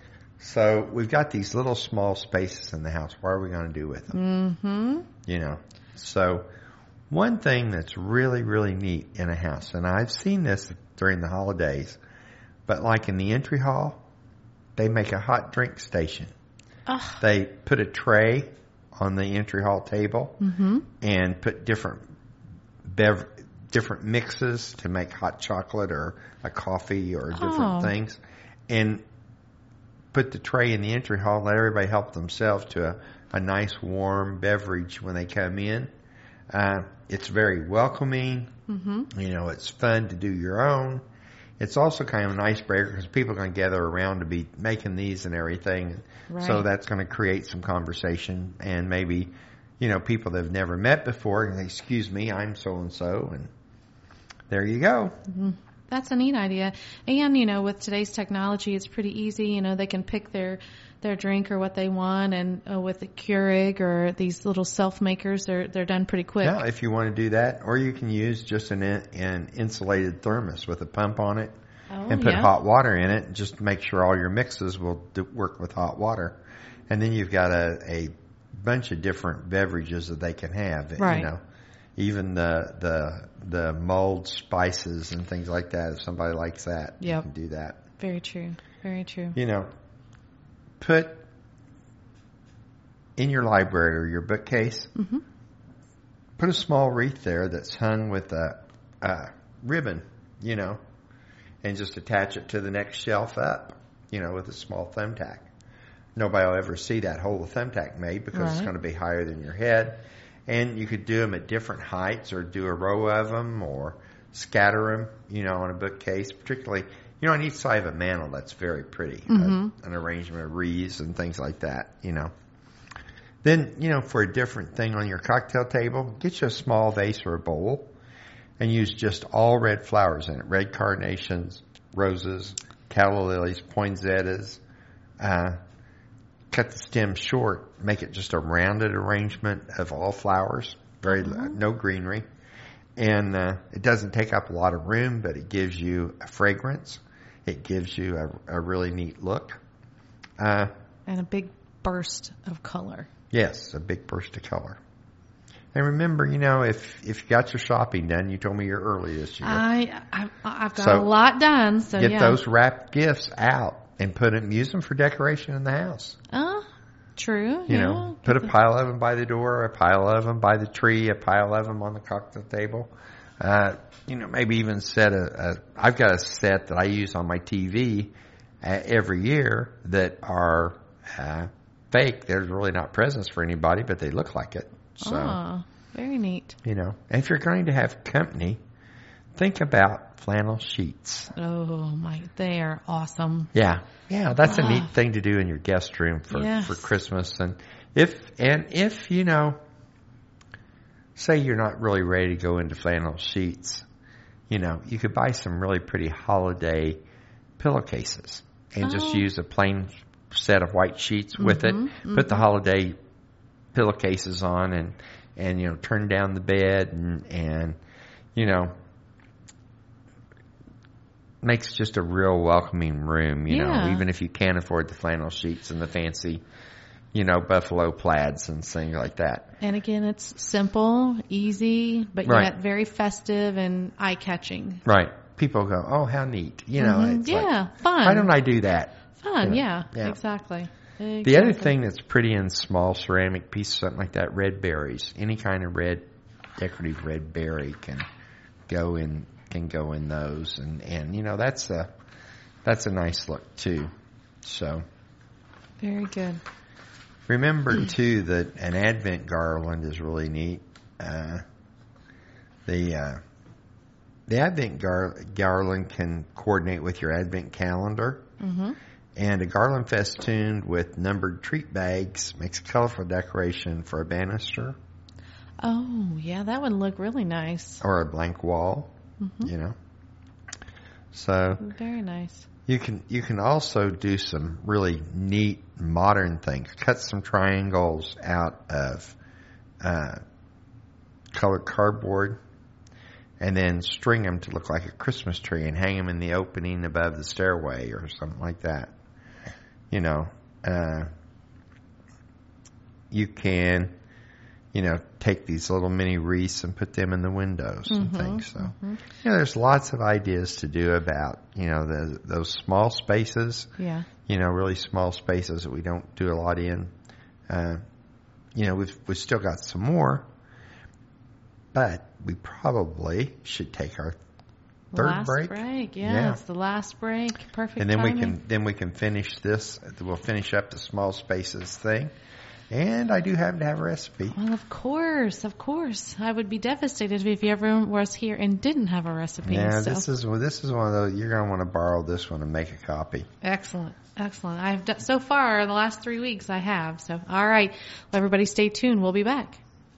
So we've got these little small spaces in the house. What are we going to do with them? Mm-hmm. You know, so one thing that's really, really neat in a house, and I've seen this during the holidays, but like in the entry hall, they make a hot drink station. Oh. They put a tray on the entry hall table mm-hmm. and put different bev- different mixes to make hot chocolate or a coffee or different oh. things, and put the tray in the entry hall, let everybody help themselves to a, a nice warm beverage when they come in. Uh, it's very welcoming. Mm-hmm. You know, it's fun to do your own. It's also kind of an icebreaker because people are going to gather around to be making these and everything. Right. So that's going to create some conversation, and maybe, you know, people that have never met before, and they, excuse me, I'm so-and-so, and there you go. Mm-hmm. That's a neat idea. And, you know, with today's technology, it's pretty easy. You know, they can pick their, their drink or what they want, and uh, with the Keurig or these little self-makers, they're, they're done pretty quick. Yeah, if you want to do that. Or you can use just an, an insulated thermos with a pump on it oh, and put yeah. hot water in it. Just to make sure all your mixes will do, work with hot water. And then you've got a, a bunch of different beverages that they can have. Right. You know, even the the the mulled spices and things like that. If somebody likes that, yep. you can do that. Very true. Very true. You know, put in your library or your bookcase, mm-hmm. put a small wreath there that's hung with a, a ribbon, you know, and just attach it to the next shelf up, you know, with a small thumbtack. Nobody will ever see that hole the thumbtack made because right. it's going to be higher than your head. And you could do them at different heights, or do a row of them, or scatter them, you know, on a bookcase. Particularly, you know, on each side of a mantle, that's very pretty. Mm-hmm. A, an arrangement of wreaths and things like that, you know. Then, you know, for a different thing on your cocktail table, get you a small vase or a bowl and use just all red flowers in it. Red carnations, roses, calla lilies, poinsettias. Uh, cut the stem short, make it just a rounded arrangement of all flowers, very mm-hmm. no greenery. And uh, it doesn't take up a lot of room, but it gives you a fragrance. It gives you a, a really neat look. Uh, and a big burst of color. Yes, a big burst of color. And remember, you know, if if you got your shopping done, you told me you're early this year. I, I I've got so a lot done, so get yeah. those wrapped gifts out and put them, use them for decoration in the house. Oh, true. You yeah. know, put a pile of them by the door, a pile of them by the tree, a pile of them on the cocktail table. Uh, you know, maybe even set a, a, I've got a set that I use on my T V uh, every year that are uh, fake. They're really not presents for anybody, but they look like it. So, oh, very neat. You know, and if you're going to have company, think about flannel sheets. Oh my, they are awesome. Yeah. Yeah, that's ah. a neat thing to do in your guest room for, yes. for Christmas. And if, and if, you know, say you're not really ready to go into flannel sheets, you know, you could buy some really pretty holiday pillowcases and oh. just use a plain set of white sheets with mm-hmm, it. Mm-hmm. Put the holiday pillowcases on and, and, you know, turn down the bed and, and, you know, makes just a real welcoming room, you yeah. know, even if you can't afford the flannel sheets and the fancy, you know, buffalo plaids and things like that. And again, it's simple, easy, but right. yet very festive and eye-catching. Right. People go, oh, how neat. You know, mm-hmm. it's yeah, like, fun. why don't I do that? Fun, you know, yeah, yeah, exactly. exactly. The other thing that's pretty in small ceramic pieces, something like that, red berries. Any kind of red, decorative red berry can go in can go in those, and, and you know that's a that's a nice look too. So very good. Remember too that an Advent garland is really neat. Uh, the uh, the Advent gar- garland can coordinate with your Advent calendar. Mm-hmm. And a garland festooned with numbered treat bags makes a colorful decoration for a banister. Oh, yeah, that would look really nice. Or a blank wall, mm-hmm. you know. So very nice. You can you can also do some really neat modern things. Cut some triangles out of uh, colored cardboard, and then string them to look like a Christmas tree and hang them in the opening above the stairway or something like that. You know, uh, you can, you know, take these little mini wreaths and put them in the windows mm-hmm, and things. So, mm-hmm. you know, there's lots of ideas to do about, you know, the, those small spaces. Yeah. You know, really small spaces that we don't do a lot in. Uh, you know, we've, we've still got some more, but we probably should take our third last break. break. Yeah, yeah, it's the last break. Perfect. And then timing. we can then we can finish this. We'll finish up the small spaces thing. And I do happen to have a recipe. Well, of course, of course. I would be devastated if everyone was here and didn't have a recipe. Yeah, so. this is well, this is one of those. You're going to want to borrow this one and make a copy. Excellent, excellent. I've done so far in the last three weeks. I have. So, all right. Well, everybody, stay tuned. We'll be back.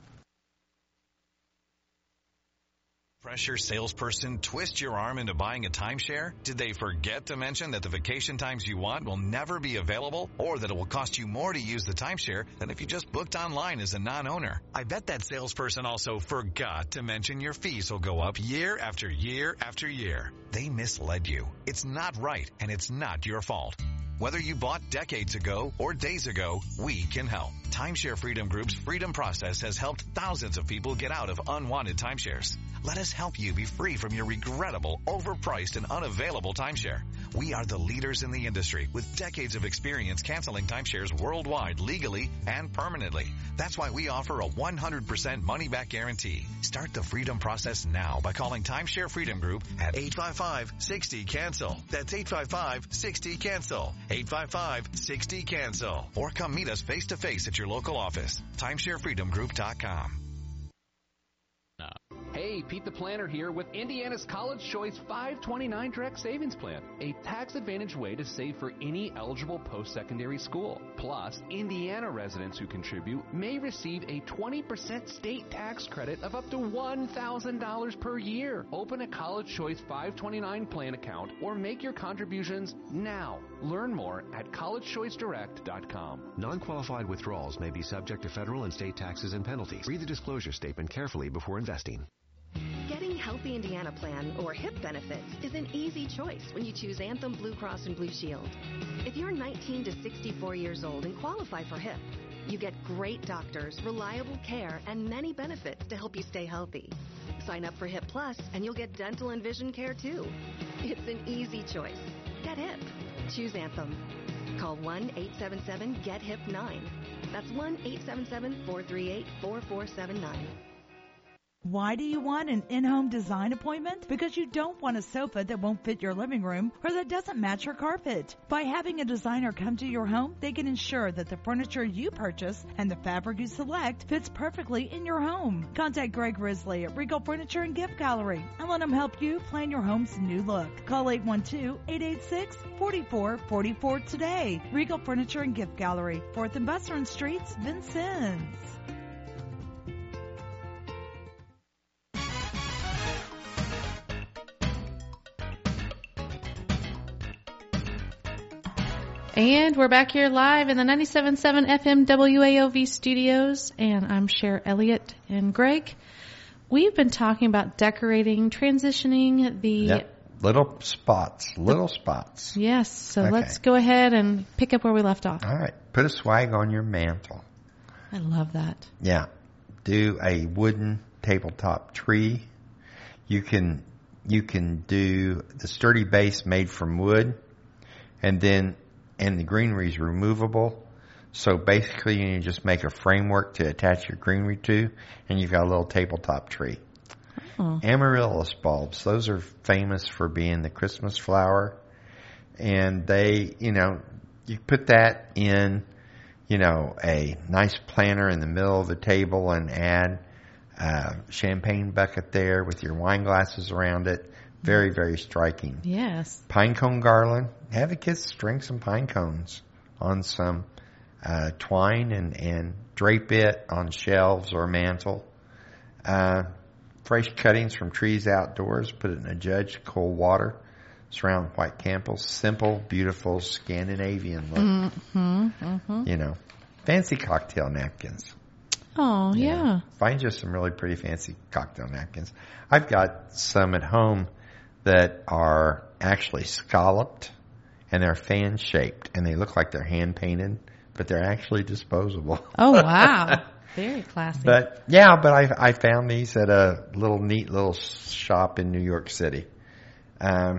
Pressure salesperson twist your arm into buying a timeshare? Did they forget to mention that the vacation times you want will never be available, or that it will cost you more to use the timeshare than if you just booked online as a non-owner? I bet that salesperson also forgot to mention your fees will go up year after year after year. They misled you. It's not right, and it's not your fault. Whether you bought decades ago or days ago, we can help. Timeshare Freedom Group's Freedom Process has helped thousands of people get out of unwanted timeshares. Let us help you be free from your regrettable, overpriced, and unavailable timeshare. We are the leaders in the industry with decades of experience canceling timeshares worldwide legally and permanently. That's why we offer a one hundred percent money-back guarantee. Start the Freedom Process now by calling Timeshare Freedom Group at eight five five, six zero, cancel. That's eight five five, six zero, cancel. eight five five, six zero, cancel. Or come meet us face-to-face at your local office. timeshare freedom group dot com. Hey, Pete the Planner here with Indiana's College Choice five twenty-nine Direct Savings Plan, a tax-advantaged way to save for any eligible post-secondary school. Plus, Indiana residents who contribute may receive a twenty percent state tax credit of up to one thousand dollars per year. Open a College Choice five twenty-nine plan account or make your contributions now. Learn more at college choice direct dot com. Non-qualified withdrawals may be subject to federal and state taxes and penalties. Read the disclosure statement carefully before investing. Getting Healthy Indiana Plan, or HIP benefits, is an easy choice when you choose Anthem Blue Cross and Blue Shield. If you're nineteen to sixty-four years old and qualify for HIP, you get great doctors, reliable care, and many benefits to help you stay healthy. Sign up for HIP Plus, and you'll get dental and vision care too. It's an easy choice. Get HIP. Choose Anthem. Call one eight seven seven, get hip nine. That's one eight seven seven, four three eight, four four seven nine. Why do you want an in-home design appointment? Because you don't want a sofa that won't fit your living room or that doesn't match your carpet. By having a designer come to your home, they can ensure that the furniture you purchase and the fabric you select fits perfectly in your home. Contact Greg Risley at Regal Furniture and Gift Gallery and let him help you plan your home's new look. Call eight one two, eight eight six, four four four four today. Regal Furniture and Gift Gallery, fourth and Western Streets, Vincennes. And we're back here live in the ninety-seven point seven F M W A O V studios, and I'm Cher Elliott and Greg. We've been talking about decorating, transitioning the... Yep. Little spots, little spots. Yes, so okay. Let's go ahead and pick up where we left off. All right. Put a swag on your mantle. I love that. Yeah. Do a wooden tabletop tree. You can, you can do the sturdy base made from wood, and then and the greenery is removable. So basically, you just make a framework to attach your greenery to, and you've got a little tabletop tree. Oh. Amaryllis bulbs, those are famous for being the Christmas flower. And they, you know, you put that in, you know, a nice planter in the middle of the table and add a champagne bucket there with your wine glasses around it. Very, very striking. Yes. Pine cone garland. Have the kids string some pine cones on some uh, twine and, and drape it on shelves or mantle. Uh, fresh cuttings from trees outdoors. Put it in a judge, cold water. Surround white candles. Simple, beautiful Scandinavian look. Mm-hmm, mm-hmm. You know, fancy cocktail napkins. Oh, You yeah. know, find just some really pretty fancy cocktail napkins. I've got some at home that are actually scalloped and they're fan shaped and they look like they're hand painted, but they're actually disposable. Oh, wow. Very classy. But yeah, but I I found these at a little neat little shop in New York City. Um,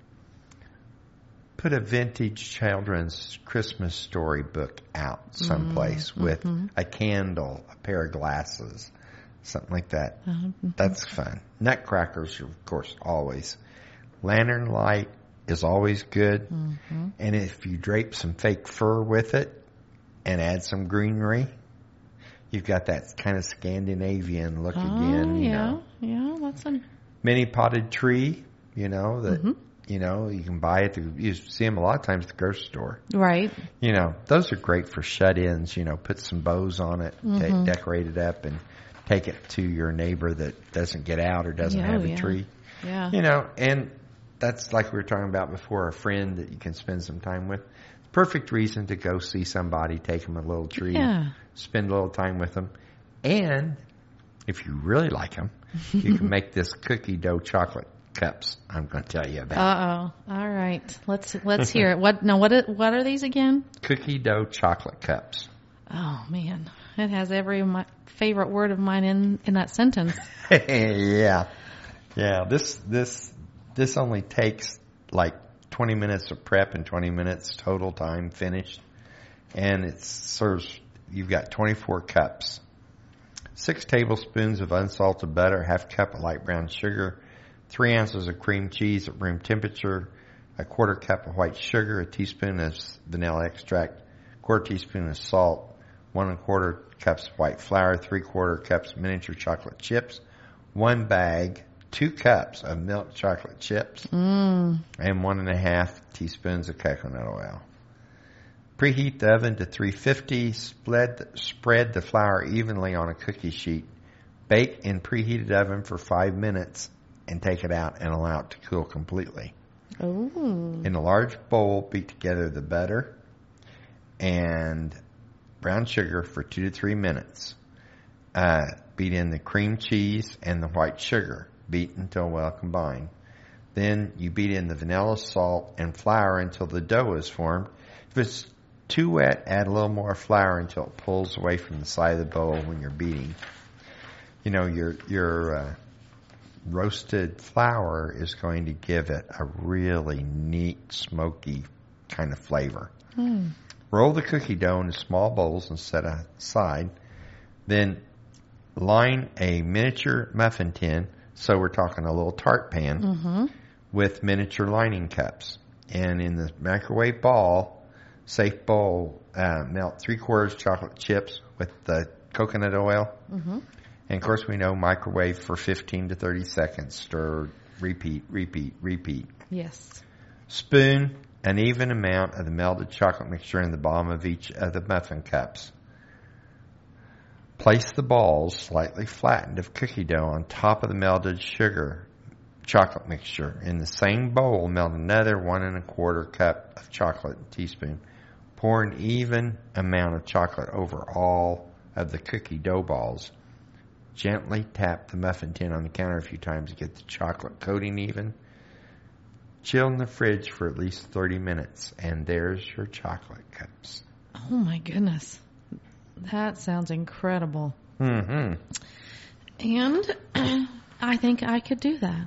put a vintage children's Christmas story book out someplace Mm, with mhm. a candle, a pair of glasses, something like that. Uh, mhm. That's fun. Nutcrackers, of course, always. Lantern light is always good. Mm-hmm. And if you drape some fake fur with it and add some greenery, you've got that kind of Scandinavian look Oh, again. You yeah. know, Yeah, that's a... mini potted tree. You know that. Mhm. You know you can buy it. The, you see them a lot of times at the grocery store. Right. You know those are great for shut-ins. You know, put some bows on it, Mhm. ta- decorate it up, and take it to your neighbor that doesn't get out or doesn't Yeah, have oh, a yeah. tree. Yeah. You know, and that's like we were talking about before, a friend that you can spend some time with. Perfect reason to go see somebody, take them a little tree, Yeah. spend a little time with them. And if you really like them, you can make this cookie dough chocolate cups I'm going to tell you about. Uh-oh. All right. Let's let's hear it. What no what are, what are these again? Cookie dough chocolate cups. Oh, man. It has every my favorite word of mine in, in that sentence. yeah. Yeah, this this this only takes like twenty minutes of prep and twenty minutes total time finished. And it serves, you've got twenty-four cups. Six tablespoons of unsalted butter, half cup of light brown sugar, three ounces of cream cheese at room temperature, a quarter cup of white sugar, a teaspoon of vanilla extract, quarter teaspoon of salt, one and a quarter cups of white flour, three quarter cups of miniature chocolate chips, one bag, two cups of milk chocolate chips, Mm. and one and a half teaspoons of coconut oil. Preheat the oven to three fifty. Spread, spread the flour evenly on a cookie sheet. Bake in preheated oven for five minutes and take it out and allow it to cool completely. Oh. In a large bowl, beat together the butter and brown sugar for two to three minutes. Uh, beat in the cream cheese and the white sugar. Beat until well combined. Then you beat in the vanilla, salt, and flour until the dough is formed. If it's too wet, add a little more flour until it pulls away from the side of the bowl when you're beating. You know, your your uh, roasted flour is going to give it a really neat, smoky kind of flavor. Mm. Roll the cookie dough into small bowls and set aside. Then line a miniature muffin tin, so we're talking a little tart pan, Mm-hmm. with miniature lining cups. And in the microwave ball, safe bowl, uh, melt three quarters chocolate chips with the coconut oil. Mm-hmm. And of course we know microwave for fifteen to thirty seconds. Stir, repeat, repeat, repeat. Yes. Spoon an even amount of the melted chocolate mixture in the bottom of each of the muffin cups. Place the balls, slightly flattened, of cookie dough on top of the melted sugar chocolate mixture. In the same bowl, melt another one and a quarter cup of chocolate teaspoon. Pour an even amount of chocolate over all of the cookie dough balls. Gently tap the muffin tin on the counter a few times to get the chocolate coating even. Chill in the fridge for at least thirty minutes, and there's your chocolate cups. Oh, my goodness. That sounds incredible. Mm-hmm. And I think I could do that.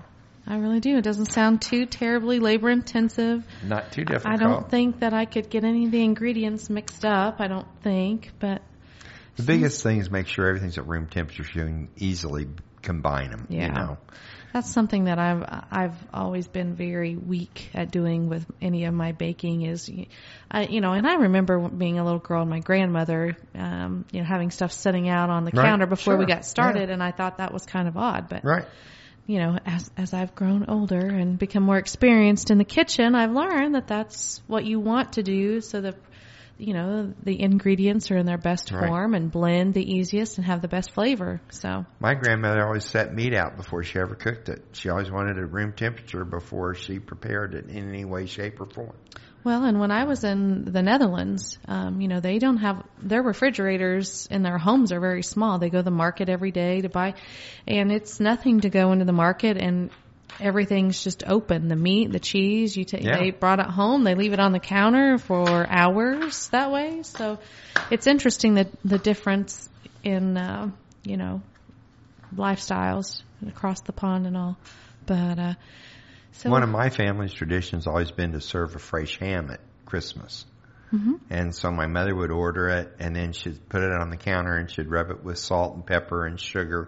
I really do. It doesn't sound too terribly labor intensive. Not too difficult. I don't think that I could get any of the ingredients mixed up. I don't think, but the biggest thing is make sure everything's at room temperature so you can easily combine them. Yeah. You know. That's something that I've I've always been very weak at doing with any of my baking is, I, you know, and I remember being a little girl and my grandmother, um, you know, having stuff sitting out on the Right. counter before Sure. we got started, Yeah. and I thought that was kind of odd, but right. you know, as as I've grown older and become more experienced in the kitchen, I've learned that that's what you want to do, so that you know the ingredients are in their best Right. form and blend the easiest and have the best flavor. So My grandmother always set meat out before she ever cooked it. She always wanted it at room temperature before she prepared it in any way, shape, or form. well, and when I was in the Netherlands, um, you know, they don't have their refrigerators in their homes are very small. They go to the market every day to buy, and it's nothing to go into the market and everything's just open. The meat, the cheese, you take, Yeah. they brought it home. They leave it on the counter for hours that way. So it's interesting that the difference in, uh, you know, lifestyles across the pond and all. But, uh, so One of my family's traditions has always been to serve a fresh ham at Christmas. Mhm. And so my mother would order it, and then she'd put it on the counter, and she'd rub it with salt and pepper and sugar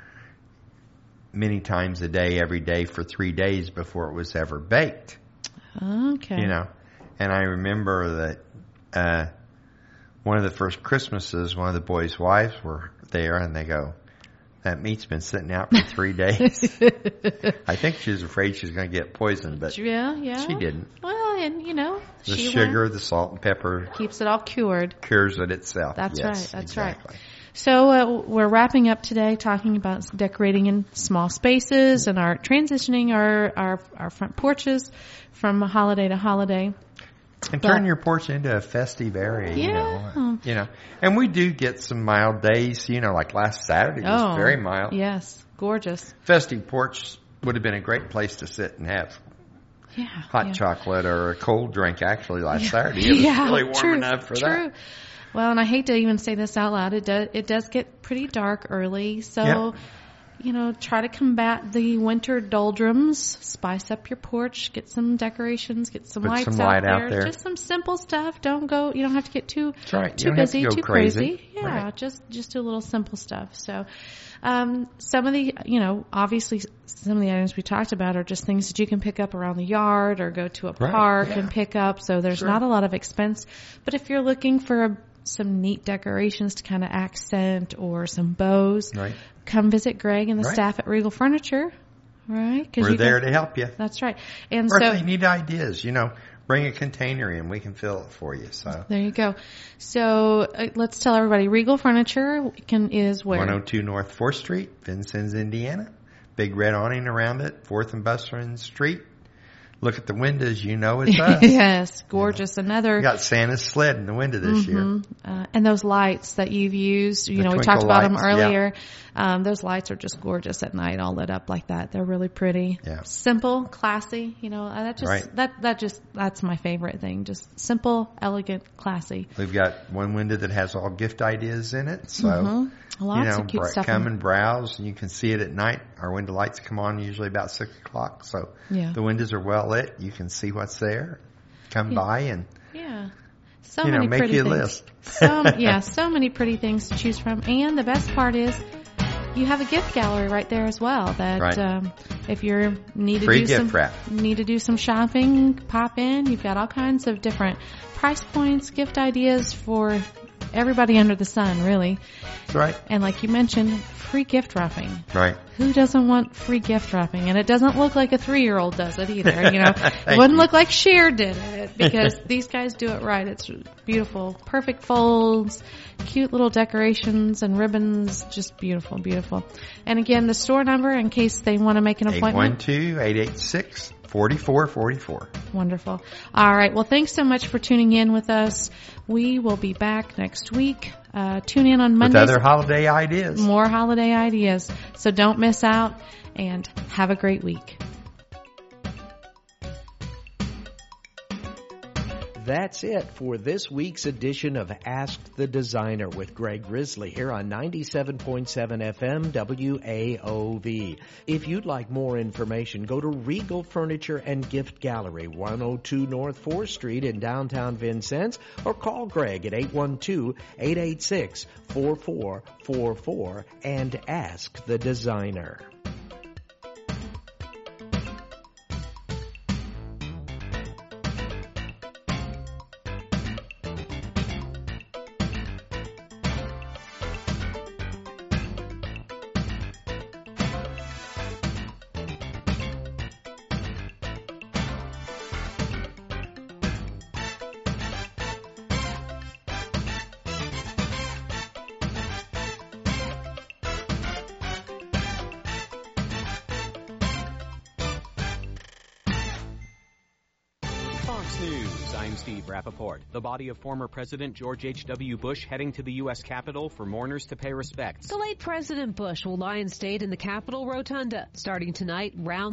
many times a day, every day for three days before it was ever baked. Okay. You know, and I remember that uh, one of the first Christmases, one of the boys' wives were there, and they go, that meat's been sitting out for three days. I think she was afraid she was going to get poisoned, but yeah, yeah. she didn't. Well, and you know, The she sugar, learned- the salt and pepper keeps it all cured. cures it itself. That's Yes, right. That's exactly. right. So uh, we're wrapping up today talking about decorating in small spaces and our transitioning our, our, our front porches from holiday to holiday. And But- turn your porch into a festive area, you Yeah. know. You know. And we do get some mild days, you know, like last Saturday was Oh, very mild. Yes, gorgeous. Festive porch would have been a great place to sit and have Yeah, hot yeah. chocolate or a cold drink actually last Saturday. It was Yeah, really warm true, enough for true. that. Well, and I hate to even say this out loud. It does it does get pretty dark early, so Yeah. you know, try to combat the winter doldrums. Spice up your porch, get some decorations, get some Put lights some out, light there. out there. Just some simple stuff. Don't go. You don't have to get too That's right. You too don't have to busy, go too crazy. Yeah, Right. just just do a little simple stuff. So, um, some of the you know, obviously some of the items we talked about are just things that you can pick up around the yard or go to a Right, park yeah. and pick up. So there's Sure. not a lot of expense. But if you're looking for a some neat decorations to kind of accent or some bows, Right. come visit Greg and the Right. staff at Regal Furniture, right? 'Cause We're you there can- to help you. That's right. And Or so if you need ideas, you know, bring a container in. We can fill it for you. So there you go. So uh, let's tell everybody, Regal Furniture can is where? one oh two North fourth Street, Vincennes, Indiana. Big red awning around it, fourth and Bustrin Street. Look at the windows, you know it's us. Yes, gorgeous. Another We got Santa's sled in the window this year. Mhm. Uh, and those lights that you've used, you The know, we twinkle talked about them lights, earlier. Um, those lights are just gorgeous at night, all lit up like that. They're really pretty. Yeah. Simple, classy. You know, uh, that just Right. that that just that's my favorite thing. Just simple, elegant, classy. We've got one window that has all gift ideas in it. So, Mhm. Lots you know, of cute br- stuff come in- and browse, and you can see it at night. Our window lights come on usually about six o'clock. So Yeah. the windows are well lit. You can see what's there. Come Yeah. by and, Yeah. So you know, many make pretty you a things. list. so, yeah, so many pretty things to choose from. And the best part is you have a gift gallery right there as well that Right. um, if you're need to Free do gift some wrap. need to do some shopping, pop in. You've got all kinds of different price points, gift ideas for everybody under the sun, really. That's right. And like you mentioned, free gift wrapping. Right. Who doesn't want free gift wrapping? And it doesn't look like a three-year-old does it either. You know, it Thank wouldn't you. look like Cher did it because these guys do it right. It's beautiful, perfect folds, cute little decorations and ribbons. Just beautiful, beautiful. And again, the store number in case they want to make an eight appointment. one two, eight eight six, four four four four. Wonderful. All right. Well, thanks so much for tuning in with us. We will be back next week. Uh, tune in on With Mondays. other holiday ideas. More holiday ideas. So don't miss out and have a great week. That's it for this week's edition of Ask the Designer with Greg Grizzly here on ninety-seven point seven F M W A O V. If you'd like more information, go to Regal Furniture and Gift Gallery, one oh two North fourth Street in downtown Vincennes, or call Greg at eight one two, eight eight six, four four four four and ask the designer. I'm Steve Rappaport. The body of former President George H W. Bush heading to the U S Capitol for mourners to pay respects. The late President Bush will lie in state in the Capitol Rotunda. Starting tonight, round